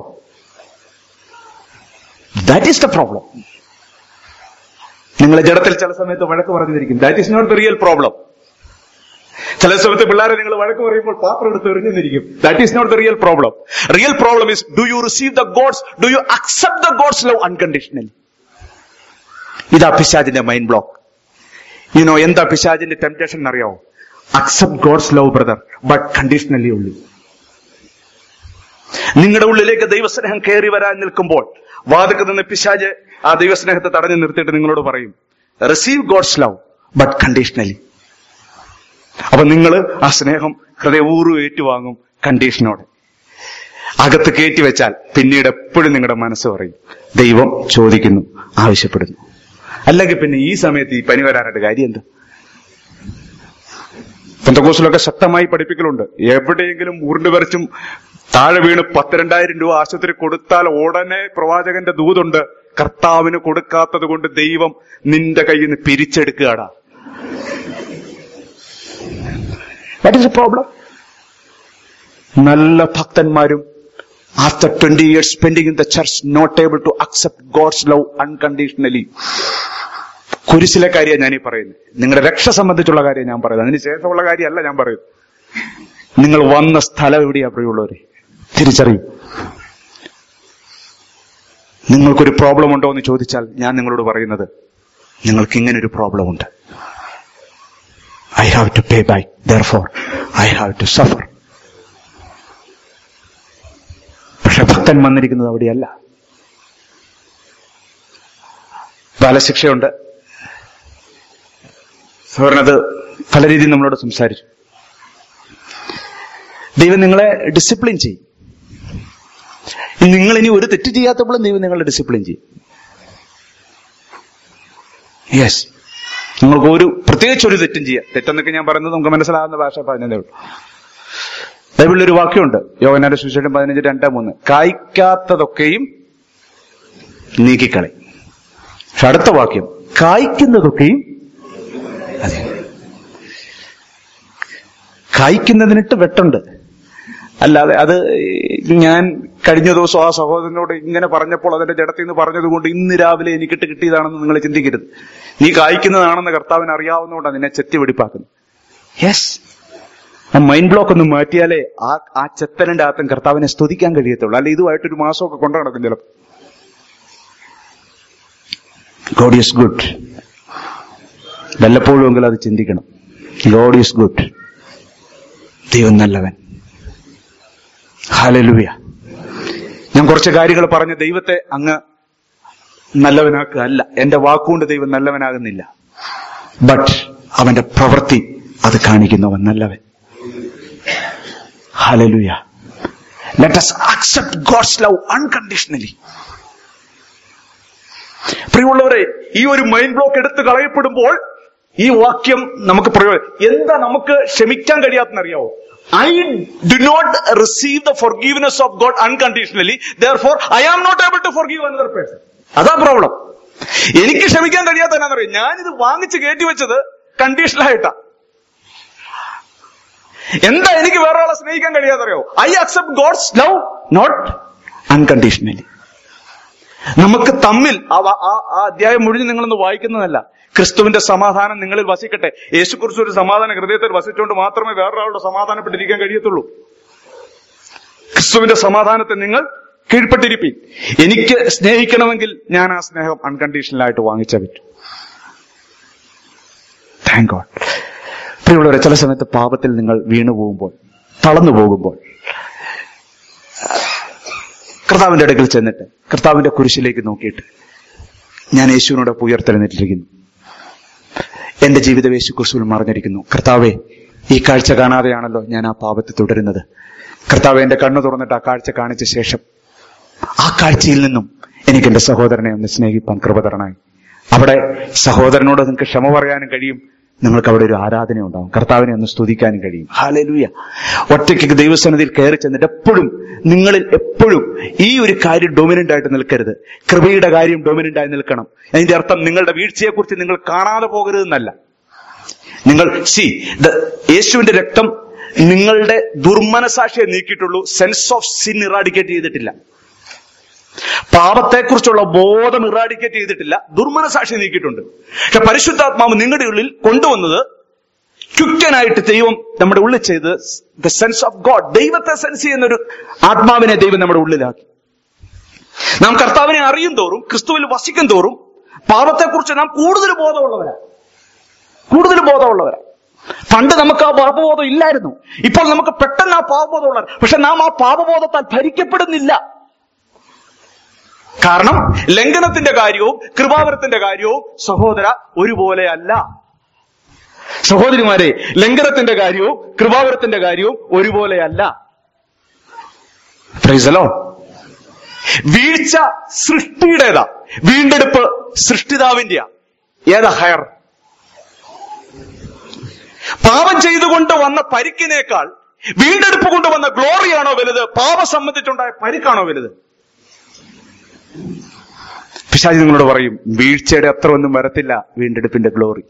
That is the problem. നിങ്ങളെ ജഡത്തിൽ ചില സമയത്ത് വഴക്ക് പറഞ്ഞിരിക്കും, that is not the real problem. ചില സമയത്ത് പിള്ളേരെ നിങ്ങൾ വഴക്ക് പറയുമ്പോൾ പാത്രം എടുത്ത് എറിഞ്ഞിരിക്കും, that is not the real problem. Real problem is, do you receive the God's, do you accept the God's love unconditionally? ഇതാ പിശാചിന്റെ മൈൻഡ് ബ്ലോക്ക്. യു നോ എന്താ പിശാചിന്റെ ടെംപ്റ്റേഷൻ എന്നറിയാവോ? Accept God's love brother, but conditionally ഉള്ളൂ. നിങ്ങളുടെ ഉള്ളിലേക്ക് ദൈവസ്നേഹം കയറി വരാൻ നിൽക്കുമ്പോൾ വാതിൽക്ക് നിന്ന് പിശാച് ആ ദൈവസ്നേഹത്തെ തടഞ്ഞു നിർത്തിയിട്ട് നിങ്ങളോട് പറയും, receive God's love but conditionally. അപ്പൊ നിങ്ങൾ ആ സ്നേഹം ഹൃദയപൂർവ്വം ഏറ്റുവാങ്ങും, കണ്ടീഷനോടെ. അകത്ത് കയറ്റി വെച്ചാൽ പിന്നീട് എപ്പോഴും നിങ്ങളുടെ മനസ്സ് പറയും, ദൈവം ചോദിക്കുന്നു, ആവശ്യപ്പെടുന്നു. അല്ലെങ്കിൽ പിന്നെ ഈ സമയത്ത് ഈ പനി വരാനായിട്ട് കാര്യം എന്താ? പെന്തക്കോസ്തിലൊക്കെ ശക്തമായി പഠിപ്പിക്കലുണ്ട്. എവിടെയെങ്കിലും ഉരുണ്ട് വരച്ചും താഴെ വീണ് പത്ത് രണ്ടായിരം രൂപ ആശുപത്രി കൊടുത്താൽ ഉടനെ പ്രവാചകന്റെ ദൂതുണ്ട്, കർത്താവിന് കൊടുക്കാത്തത് കൊണ്ട് ദൈവം നിന്റെ കയ്യിൽ നിന്ന് പിരിച്ചെടുക്കുകയാടാ. What is a problem? നല്ല ഭക്തന്മാരും after twenty years spending in the church not able to accept God's love unconditionally. കുരിശിലെ കാര്യമാണ് ഞാനീ പറയുന്നത്. നിങ്ങളുടെ രക്ഷ സംബന്ധിച്ചുള്ള കാര്യം ഞാൻ പറയുന്നത്, അതിന് ശേഷമുള്ള കാര്യമല്ല ഞാൻ പറയുന്നത്. നിങ്ങൾ വന്ന സ്ഥലം എവിടെയാ പ്രിയമുള്ളവരെ? തിരിച്ചറിയും. നിങ്ങൾക്കൊരു പ്രോബ്ലം ഉണ്ടോ എന്ന് ചോദിച്ചാൽ ഞാൻ നിങ്ങളോട് പറയുന്നത്, നിങ്ങൾക്ക് ഇങ്ങനെ ഒരു പ്രോബ്ലം ഉണ്ട്. I have to pay back, therefore I have to suffer. പക്ഷെ ഭക്തൻ വന്നിരിക്കുന്നത് അവിടെയല്ല. ബാലശിക്ഷയുണ്ട്. സഹോദരനത് പല രീതിയിൽ നമ്മളോട് സംസാരിച്ചു. ദൈവം നിങ്ങളെ ഡിസിപ്ലിൻ ചെയ്യും. നിങ്ങൾ ഇനി ഒരു തെറ്റ് ചെയ്യാത്തപ്പോഴും ദൈവം നിങ്ങളെ ഡിസിപ്ലിൻ ചെയ്യും. യെസ്, നിങ്ങൾക്ക് ഒരു പ്രത്യേകിച്ച് ഒരു തെറ്റും ചെയ്യാം. തെറ്റെന്നൊക്കെ ഞാൻ പറയുന്നത് നമുക്ക് മനസ്സിലാകുന്ന ഭാഷ പറഞ്ഞതേ ഉള്ളൂ. ബൈബിളിലൊരു വാക്യമുണ്ട്, യോഹന്നാന്റെ സുവിശേഷം പതിനഞ്ച് രണ്ട് മൂന്ന്, കായ്ക്കാത്തതൊക്കെയും നീക്കിക്കളയും. പക്ഷെ അടുത്ത വാക്യം, കായ്ക്കുന്നതൊക്കെയും. അതെ, കായ്ക്കുന്നതിനിട്ട് വെട്ടുണ്ട്. അല്ലാതെ അത് ഞാൻ കഴിഞ്ഞ ദിവസം ആ സഹോദരനോട് ഇങ്ങനെ പറഞ്ഞപ്പോൾ അതിന്റെ ജഡത്തിൽ നിന്ന് പറഞ്ഞതുകൊണ്ട് ഇന്ന് രാവിലെ എനിക്കിട്ട് കിട്ടിയതാണെന്ന് നിങ്ങൾ ചിന്തിക്കരുത്. നീ കായ്ക്കുന്നതാണെന്ന് കർത്താവിന് അറിയാവുന്നതുകൊണ്ടാണ് നിന്നെ ചെത്തി വെടിപ്പാക്കുന്നത്. യെസ്, ആ മൈൻഡ് ബ്ലോക്ക് ഒന്ന് മാറ്റിയാലേ ആ ആ ചെത്തലിന്റെ അകത്തും കർത്താവിനെ സ്തുതിക്കാൻ കഴിയത്തുള്ളൂ. അല്ലെ ഇതുമായിട്ടൊരു മാസമൊക്കെ കൊണ്ടു നടക്കും ചിലപ്പോൾ. God is good. വല്ലപ്പോഴും എങ്കിലും അത് ചിന്തിക്കണം. God is good. ദൈവം നല്ലവൻ. ഹല്ലേലൂയ. ഞാൻ കുറച്ച് കാര്യങ്ങൾ പറഞ്ഞ് ദൈവത്തെ അങ്ങ് നല്ലവനാക്കുക അല്ല, എന്റെ വാക്കുകൊണ്ട് ദൈവം നല്ലവനാകുന്നില്ല. ബട്ട് അവന്റെ പ്രവൃത്തി അത് കാണിക്കുന്നവൻ നല്ലവൻ. Hallelujah. Let us accept God's love unconditionally. പ്രിയമുള്ളവരെ, ഈ ഒരു മൈൻഡ് ബ്ലോക്ക് എടുത്ത് കളയപ്പെടുമ്പോൾ ഈ വാക്യം നമുക്ക് പ്രയോജനം എന്താ? നമുക്ക് ക്ഷമിക്കാൻ കഴിയാത്തെന്നറിയാവോ? I do not receive the forgiveness of God unconditionally, therefore I am not able to forgive another person. അതാ പ്രോബ്ലം. എനിക്ക് ക്ഷമിക്കാൻ കഴിയാത്ത എന്നാന്നറിയാം, ഞാനിത് വാങ്ങിച്ച് കയറ്റി വെച്ചത് കണ്ടീഷണലായിട്ടാ. എന്താ എനിക്ക് വേറെ ആളെ സ്നേഹിക്കാൻ കഴിയാതറിയോ? I accept God's love not unconditionally. നമുക്ക് തമ്മിൽ ആ അധ്യായം മുഴുവൻ നിങ്ങളൊന്ന് വായിക്കുന്നതല്ല. ക്രിസ്തുവിന്റെ സമാധാനം നിങ്ങളിൽ വസിക്കട്ടെ. യേശു ക്രിസ്തു ഒരു സമാധാന ഹൃദയത്തിൽ വസിച്ചുകൊണ്ട് മാത്രമേ വേറൊരാളുടെ സമാധാനപ്പെട്ടിരിക്കാൻ കഴിയത്തുള്ളൂ. ക്രിസ്തുവിന്റെ സമാധാനത്തെ നിങ്ങൾ കീഴ്പ്പെട്ടിരിപ്പീൻ. എനിക്ക് സ്നേഹിക്കണമെങ്കിൽ ഞാൻ ആ സ്നേഹം അൺകണ്ടീഷണലായിട്ട് വാങ്ങിച്ചേ പറ്റൂ. Thank God. പ്രിയമുള്ളവരെ, ചില സമയത്ത് പാപത്തിൽ നിങ്ങൾ വീണു പോകുമ്പോൾ, തളർന്നു പോകുമ്പോൾ, കർത്താവിന്റെ അടുക്കൽ ചെന്നിട്ട് കർത്താവിന്റെ കുരിശിലേക്ക് നോക്കിയിട്ട് ഞാൻ യേശുവിനോടൊപ്പം ഉയർത്തെഴുന്നേറ്റിരിക്കുന്നു, എന്റെ ജീവിതം യേശു ക്രിസ്തുവിൽ മറഞ്ഞിരിക്കുന്നു. കർത്താവെ, ഈ കാഴ്ച കാണാതെയാണല്ലോ ഞാൻ ആ പാപത്തിൽ തുടരുന്നത്. കർത്താവെ, എന്റെ കണ്ണു തുറന്നിട്ട് ആ കാഴ്ച കാണിച്ച ശേഷം ആ കാഴ്ചയിൽ നിന്നും എനിക്ക് എന്റെ സഹോദരനെ ഒന്ന് സ്നേഹിപ്പാൻ കൃപ തരണമായി. അവിടെ സഹോദരനോട് നിങ്ങൾക്ക് ക്ഷമ പറയാനും കഴിയും. നിങ്ങൾക്ക് അവിടെ ഒരു ആരാധന ഉണ്ടാവും. കർത്താവിനെ ഒന്ന് സ്തുതിക്കാനും കഴിയും. ഹല്ലേലൂയ. ഒറ്റയ്ക്ക് ദൈവസന്നിധിയിൽ കയറി ചെന്നിട്ട് എപ്പോഴും നിങ്ങളിൽ എപ്പോഴും ഈ ഒരു കാര്യം ഡൊമിനന്റ് ആയിട്ട് നിൽക്കരുത്. കൃപയുടെ കാര്യം ഡൊമിനന്റ് ആയി നിൽക്കണം. അതിന്റെ അർത്ഥം നിങ്ങളുടെ വീഴ്ചയെക്കുറിച്ച് നിങ്ങൾ കാണാതെ പോകരുതെന്നല്ല. നിങ്ങൾ സി യേശുവിന്റെ രക്തം നിങ്ങളുടെ ദുർമനസാക്ഷിയെ നീക്കിയിട്ടുള്ളൂ, സെൻസ് ഓഫ് സിൻ ഇറാഡിക്കേറ്റ് ചെയ്തിട്ടില്ല. പാപത്തെക്കുറിച്ചുള്ള ബോധം ഇറാഡിക്കേറ്റ് ചെയ്തിട്ടില്ല, ദുർമനസാക്ഷി നീക്കിയിട്ടുണ്ട്. പക്ഷെ പരിശുദ്ധാത്മാവ് നിങ്ങളുടെ ഉള്ളിൽ കൊണ്ടുവന്നത് ക്വിക്കനായിട്ട് ദൈവം നമ്മുടെ ഉള്ളിൽ ചെയ്ത് ദ സെൻസ് ഓഫ് ഗോഡ്, ദൈവത്തെ സെൻസ് ചെയ്യുന്നൊരു ആത്മാവിനെ ദൈവം നമ്മുടെ ഉള്ളിലാക്കി. നാം കർത്താവിനെ അറിയും തോറും, ക്രിസ്തുവിൽ വസിക്കും തോറും പാപത്തെക്കുറിച്ച് നാം കൂടുതൽ ബോധമുള്ളവരാ കൂടുതൽ ബോധമുള്ളവരാ പണ്ട് നമുക്ക് ആ പാപബോധം ഇല്ലായിരുന്നു. ഇപ്പോൾ നമുക്ക് പെട്ടെന്ന് ആ പാപബോധമുള്ള, പക്ഷെ നാം ആ പാപബോധത്താൽ ഭരിക്കപ്പെടുന്നില്ല. കാരണം ലംഘനത്തിന്റെ കാര്യവും കൃപാവരത്തിന്റെ കാര്യവും സഹോദര ഒരുപോലെ അല്ല. സഹോദരിമാരെ, ലംഘനത്തിന്റെ കാര്യവും കൃപാവരത്തിന്റെ കാര്യവും ഒരുപോലെ അല്ല. Praise the Lord. വീഴ്ച സൃഷ്ടിയുടേതാ, വീണ്ടെടുപ്പ് സൃഷ്ടിതാവിന്റെയാ. ഏതാ ഹയർ? പാപം ചെയ്തുകൊണ്ട് വന്ന പരിക്കിനേക്കാൾ വീണ്ടെടുപ്പ് കൊണ്ട് വന്ന ഗ്ലോറിയാണോ വലുത്? പാപം സംബന്ധിച്ചുണ്ടായ പരിക്കാണോ വലുത്? പിശാചി നിങ്ങളോട് പറയും, വീഴ്ചയുടെ അത്ര ഒന്നും വരത്തില്ല വീണ്ടെടുപ്പിന്റെ ഗ്ലോറി.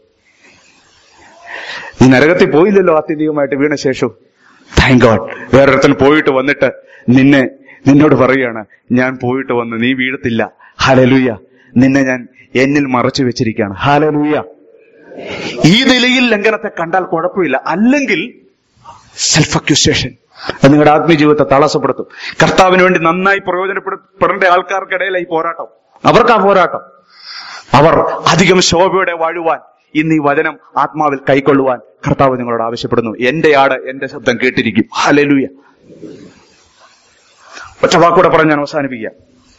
നീ നരകത്തിൽ പോയില്ലല്ലോ ആത്യന്തികമായിട്ട് വീണ ശേഷം. Thank God. വേറൊരുത്തൻ പോയിട്ട് വന്നിട്ട് നിന്നെ നിന്നോട് പറയുകയാണ്, ഞാൻ പോയിട്ട് വന്ന് നീ വീഴത്തില്ല. ഹല്ലേലൂയ. നിന്നെ ഞാൻ എന്നിൽ മറച്ചു വെച്ചിരിക്കുകയാണ്. ഹല്ലേലൂയ. ഈ നിലയിൽ ലംഘനത്തെ കണ്ടാൽ കുഴപ്പമില്ല. അല്ലെങ്കിൽ സെൽഫ് അക്യൂസേഷൻ അത് നിങ്ങളുടെ ആത്മീയജീവിതത്തെ തടസ്സപ്പെടുത്തും. കർത്താവിന് വേണ്ടി നന്നായി പ്രയോജനപ്പെടേണ്ട ആൾക്കാർക്കിടയിലെ ഈ പോരാട്ടം, അവർക്കാ പോരാട്ടം. അവർ അധികം ശോഭയോടെ വാഴുവാൻ ഇന്ന് ഈ വചനം ആത്മാവിൽ കൈക്കൊള്ളുവാൻ കർത്താവ് നിങ്ങളോട് ആവശ്യപ്പെടുന്നു. എന്റെ ആട് എന്റെ ശബ്ദം കേട്ടിരിക്കും. ഹല്ലേലൂയ. ഒറ്റ വാക്കൂടെ പറഞ്ഞ് ഞാൻ അവസാനിപ്പിക്കാം.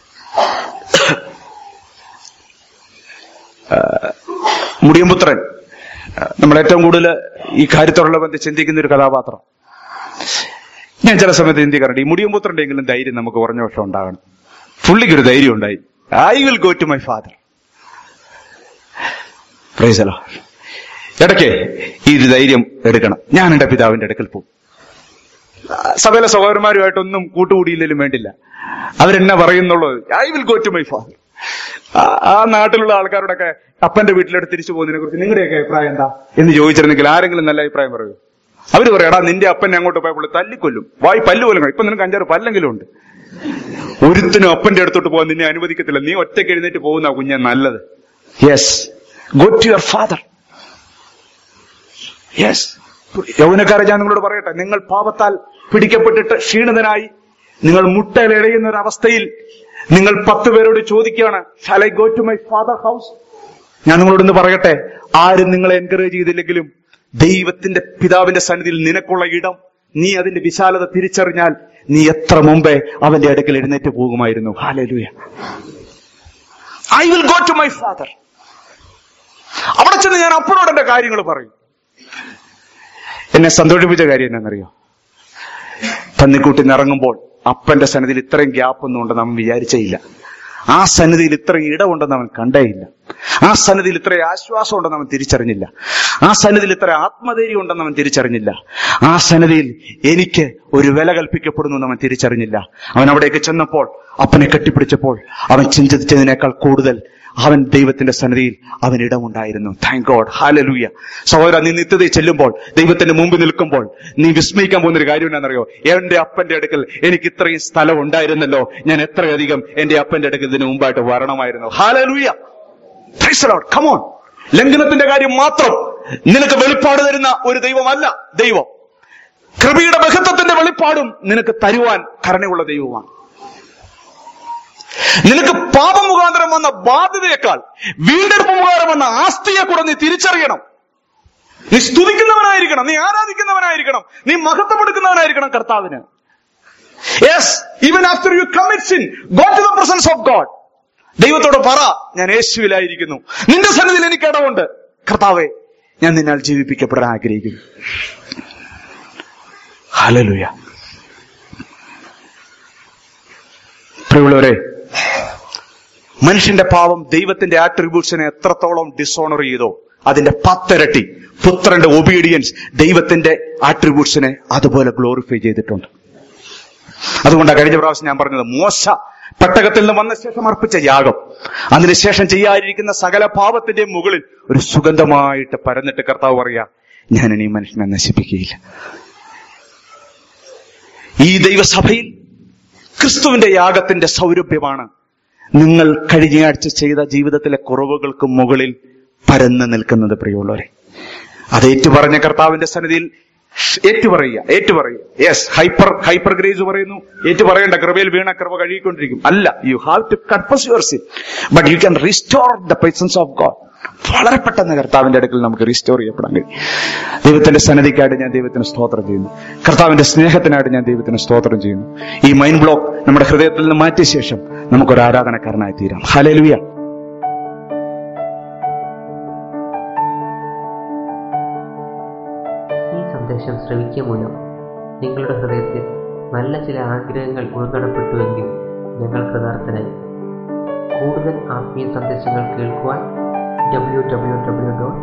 മുടിയമ്പുത്രൻ നമ്മൾ ഏറ്റവും കൂടുതൽ ഈ കാര്യത്തോടുള്ള ബന്ധം ചിന്തിക്കുന്ന ഒരു കഥാപാത്രം. ഞാൻ ചില സമയത്ത് ചിന്തിക്കാറുണ്ട്, ഈ മുടിയമ്പുത്രന്റെ എങ്കിലും ധൈര്യം നമുക്ക് കുറഞ്ഞ വർഷം ഉണ്ടാകണം. പുള്ളിക്കൊരു ധൈര്യം ഉണ്ടായി, I will go to my father. Praise the lord. ഇടയ്ക്ക് ഈ ഒരു ധൈര്യം എടുക്കണം. ഞാൻ എന്റെ പിതാവിന്റെ അടുക്കൽ പോകും. സകല സഹോദരന്മാരുമായിട്ടൊന്നും കൂട്ടുകൂടിയില്ലെങ്കിലും വേണ്ടില്ല, അവരെന്നെ പറയുന്നുള്ളൂ, I will go to my father. ആ നാട്ടിലുള്ള ആൾക്കാരോടൊക്കെ അപ്പന്റെ വീട്ടിലോട്ട് തിരിച്ചു പോകുന്നതിനെ കുറിച്ച് നിങ്ങളുടെയൊക്കെ അഭിപ്രായം എന്താ എന്ന് ചോദിച്ചിരുന്നെങ്കിൽ ആരെങ്കിലും നല്ല അഭിപ്രായം പറയൂ? അവര് പറയാടാ, നിന്റെ അപ്പനെ അങ്ങോട്ട് പോയപ്പോൾ തല്ലിക്കൊല്ലും, വായി പല്ല് പോലും. ഇപ്പൊ നിനക്ക് അഞ്ചാറ് പല്ലെങ്കിലും ഉണ്ട്. ഒരുത്തിനും അപ്പന്റെ അടുത്തോട്ട് പോകാൻ നിന്നെ അനുവദിക്കത്തില്ല. നീ ഒറ്റയ്ക്ക് എഴുന്നേറ്റ് പോകുന്ന കുഞ്ഞെ നല്ലത്. Yes, go to your father. Yes. യൗവനക്കാരെ ഞാൻ നിങ്ങളോട് പറയട്ടെ, നിങ്ങൾ പാപത്താൽ പിടിക്കപ്പെട്ടിട്ട് ക്ഷീണിതനായി നിങ്ങൾ മുട്ടയിലെഴയുന്ന ഒരു അവസ്ഥയിൽ നിങ്ങൾ പത്ത് പേരോട് ചോദിക്കുകയാണ്, shall I go to my father house? ഞാൻ നിങ്ങളോടൊന്ന് പറയട്ടെ, ആരും നിങ്ങളെ എൻകറേജ് ചെയ്തില്ലെങ്കിലും ദൈവത്തിന്റെ പിതാവിന്റെ സന്നിധിയിൽ നിനക്കുള്ള ഇടം, നീ അതിന്റെ വിശാലത തിരിച്ചറിഞ്ഞാൽ നീ എത്ര മുമ്പേ അവന്റെ അടുക്കൽ എഴുന്നേറ്റ് പോകുമായിരുന്നു. Hallelujah. I will go to my father. അവിടെ ചെന്ന് ഞാൻ അപ്പനോട് എന്റെ കാര്യങ്ങൾ പറയും. എന്നെ സന്തോഷിപ്പിച്ച കാര്യം എന്നാണെന്നറിയോ? പന്നിക്കൂട്ടിൽ ഇറങ്ങുമ്പോൾ അപ്പന്റെ സന്നിധിയിൽ ഇത്രയും ഗ്യാപ്പ് ഒന്നും ഉണ്ടെന്ന് അവൻ വിചാരിച്ചേയില്ല. ആ സന്നിധിയിൽ ഇത്രയും ഇടമുണ്ടെന്ന് അവൻ കണ്ടേയില്ല. ആ സന്നിധിയിൽ ഇത്രയും ആശ്വാസം ഉണ്ടെന്ന് അവൻ തിരിച്ചറിഞ്ഞില്ല. ആ സന്നിധിയിൽ ഇത്ര ആത്മധൈര്യം ഉണ്ടെന്ന് അവൻ തിരിച്ചറിഞ്ഞില്ല. ആ സന്നിധിയിൽ എനിക്ക് ഒരു വില കൽപ്പിക്കപ്പെടുന്നു എന്ന് അവൻ തിരിച്ചറിഞ്ഞില്ല. അവൻ അവിടേക്ക് ചെന്നപ്പോൾ, അപ്പനെ കെട്ടിപ്പിടിച്ചപ്പോൾ അവൻ ചിന്തിച്ചതിനേക്കാൾ കൂടുതൽ അവൻ ദൈവത്തിന്റെ സന്നിധിയിൽ അവൻ ഇടമുണ്ടായിരുന്നു. Thank God. ഹല്ലേലൂയ. സഹോദര, നീ നിത്യതയിൽ ചെല്ലുമ്പോൾ, ദൈവത്തിന്റെ മുമ്പിൽ നിൽക്കുമ്പോൾ നീ വിസ്മയിക്കാൻ പോകുന്ന ഒരു കാര്യം എന്താണെന്നറിയോ? എന്റെ അപ്പന്റെ അടുക്കൽ എനിക്ക് ഇത്രയും സ്ഥലം ഉണ്ടായിരുന്നല്ലോ, ഞാൻ എത്രയധികം എന്റെ അപ്പന്റെ അടുക്കൽ ഇതിന് മുമ്പായിട്ട് വരണമായിരുന്നു. Hallelujah. Praise the lord. Come on. ലംഘനത്തിന്റെ കാര്യം മാത്രം നിനക്ക് വെളിപ്പാട് തരുന്ന ഒരു ദൈവമല്ല ദൈവം. കൃപയുടെ മഹത്വത്തിന്റെ വെളിപ്പാടും നിനക്ക് തരുവാൻ കരുണയുള്ള ദൈവമാണ്. നിനക്ക് പാപം മുഖാന്തരം വന്ന ബാധ്യതയേക്കാൾ വീണ്ടെടുപ്പ് മുഖാന്തരം വന്ന ആസ്തിയെ കൂടെ നീ തിരിച്ചറിയണം. നീ സ്തുതിക്കുന്നവനായിരിക്കണം, നീ ആരാധിക്കുന്നവനായിരിക്കണം, നീ മഹത്വപ്പെടുക്കുന്നവനായിരിക്കണം കർത്താവിന്. Yes, even after you commit sin, go to the presence of God. ദൈവത്തോട് പറ, ഞാൻ യേശുവിലായിരിക്കുന്നു, നിന്റെ സന്നിധിയിൽ എനിക്ക് ഇടമുണ്ട്. കർത്താവേ, ഞാൻ നിന്നാൽ ജീവിപ്പിക്കപ്പെടാൻ ആഗ്രഹിക്കുന്നു. ഹല്ലേലൂയ. പ്രിയമുള്ളവരെ, മനുഷ്യന്റെ പാപം ദൈവത്തിന്റെ ആട്രിബ്യൂട്ട്സിനെ എത്രത്തോളം ഡിസോണർ ചെയ്തോ അതിന്റെ പത്തിരട്ടി പുത്രന്റെ ഒബീഡിയൻസ് ദൈവത്തിന്റെ ആട്രിബ്യൂട്ട്സിനെ അതുപോലെ ഗ്ലോറിഫൈ ചെയ്തിട്ടുണ്ട്. അതുകൊണ്ടാണ് കഴിഞ്ഞ പ്രാവശ്യം ഞാൻ പറഞ്ഞത്, മോശ പെട്ടകത്തിൽ നിന്ന് വന്ന ശേഷം അർപ്പിച്ച യാഗം അതിനുശേഷം ചെയ്യാതിരിക്കുന്ന സകല പാപത്തിന്റെ മുകളിൽ ഒരു സുഗന്ധമായിട്ട് പരന്നിട്ട് കർത്താവ് പറയാ, ഞാൻ ഇനി മനുഷ്യനെ നശിപ്പിക്കുകയില്ല. ഈ ദൈവസഭയിൽ ക്രിസ്തുവിന്റെ യാഗത്തിന്റെ സൗരഭ്യമാണ് നിങ്ങൾ കഴിഞ്ഞയാഴ്ച ചെയ്ത ജീവിതത്തിലെ കുറവുകൾക്ക് മുകളിൽ പരന്ന് നിൽക്കുന്നത്. പ്രിയമുള്ളവരെ, അത് ഏറ്റുപറഞ്ഞ കർത്താവിന്റെ സന്നിധിയിൽ ഏറ്റുപറയുക, ഏറ്റുപറയുക. യെസ്, ഹൈപ്പർ ഹൈപ്പർ ഗ്രേസ് പറയുന്നു, ഏറ്റുപറയേണ്ട, കൃപയിൽ വീണ കൃപ കഴുകിക്കൊണ്ടിരിക്കും. അല്ല, you have to confess your sin, but you can restore the presence of God. വളരെ പെട്ടെന്ന് കർത്താവിന്റെ അടുക്കൽ നമുക്ക് റീസ്റ്റോർ ചെയ്യപ്പെടാൻ കഴിയും. ദൈവത്തിന്റെ സന്നിധിക്കായിട്ട് ഞാൻ ദൈവത്തിന് സ്തോത്രം ചെയ്യുന്നു. കർത്താവിന്റെ സ്നേഹത്തിനായിട്ട് ഞാൻ ദൈവത്തിന് സ്തോത്രം ചെയ്യുന്നു. ഈ മൈൻഡ് ബ്ലോക്ക് നമ്മുടെ ഹൃദയത്തിൽ നിന്ന് മാറ്റിയ ശേഷം നമുക്കൊരു ആരാധനക്കാരനായി തീരാം. ഹല്ലേലൂയ. ഈ സന്ദേശം ശ്രവിക്കുക മൂലം നിങ്ങളുടെ ഹൃദയത്തിൽ നല്ല ചില ആഗ്രഹങ്ങൾ ഉൾനടപ്പെട്ടുവെങ്കിൽ ഞങ്ങൾ കൃതാർത്ഥരായി. കൂടുതൽ ആത്മീയ സന്ദേശങ്ങൾ കേൾക്കുവാൻ ഡബ്ല്യൂ ഡബ്ല്യൂ ഡബ്ല്യൂ ഡോട്ട്